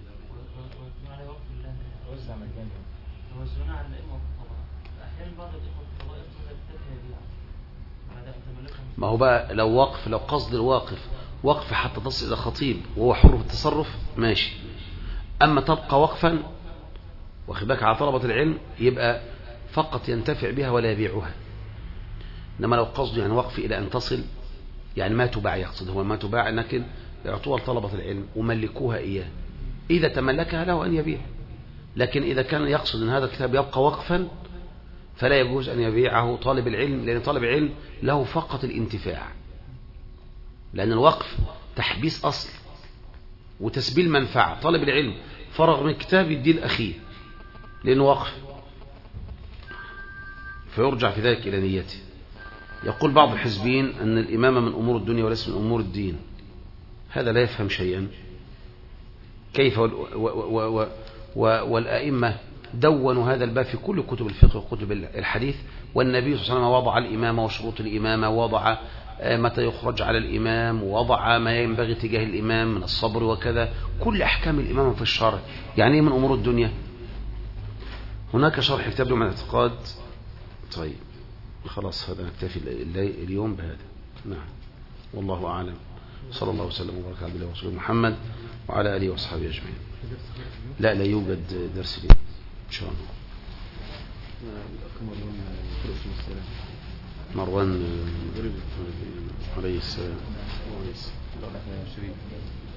ما هو بقى لو وقف، لو قصد الواقف وقف حتى تصل إلى خطيب وهو حر في التصرف ماشي. أما تبقى وقفا واخد بالك على طلبة العلم يبقى فقط ينتفع بها ولا يبيعها. إنما لو قصد يعني وقف إلى أن تصل، يعني ما تباع، يقصد هو ما تباع لكن يعطوها لطلبة العلم وملكوها إياه، إذا تملكها له أن يبيع. لكن إذا كان يقصد أن هذا الكتاب يبقى وقفا فلا يجوز أن يبيعه طالب العلم، لأن طالب العلم له فقط الانتفاع، لأن الوقف تحبيس أصل وتسبيل منفعة. طالب العلم فرغ من الكتاب يديه الأخير لأنه وقف، فيرجع في ذلك إلى نيته. يقول بعض الحزبيين أن الإمامة من أمور الدنيا وليس من أمور الدين، هذا لا يفهم شيئا. كيف والأئمة دونوا هذا الباب في كل كتب الفقه وكتب الحديث، والنبي صلى الله عليه وسلم وضع الإمامة وشروط الإمامة، ووضع متى يخرج على الإمام، ووضع ما ينبغي تجاه الإمام من الصبر وكذا، كل أحكام الإمامة في الشرع. يعني من أمور الدنيا. هناك شرح كتاب له من الاعتقاد. طيب خلاص هذا نكتفي اليوم بهذا. نعم والله أعلم، صلى الله وسلم وبارك على عبده ورسوله محمد وعلى آله وصحبه أجمعين. لا يوجد درس اليوم إن شاء الله. مروان عليه السلام.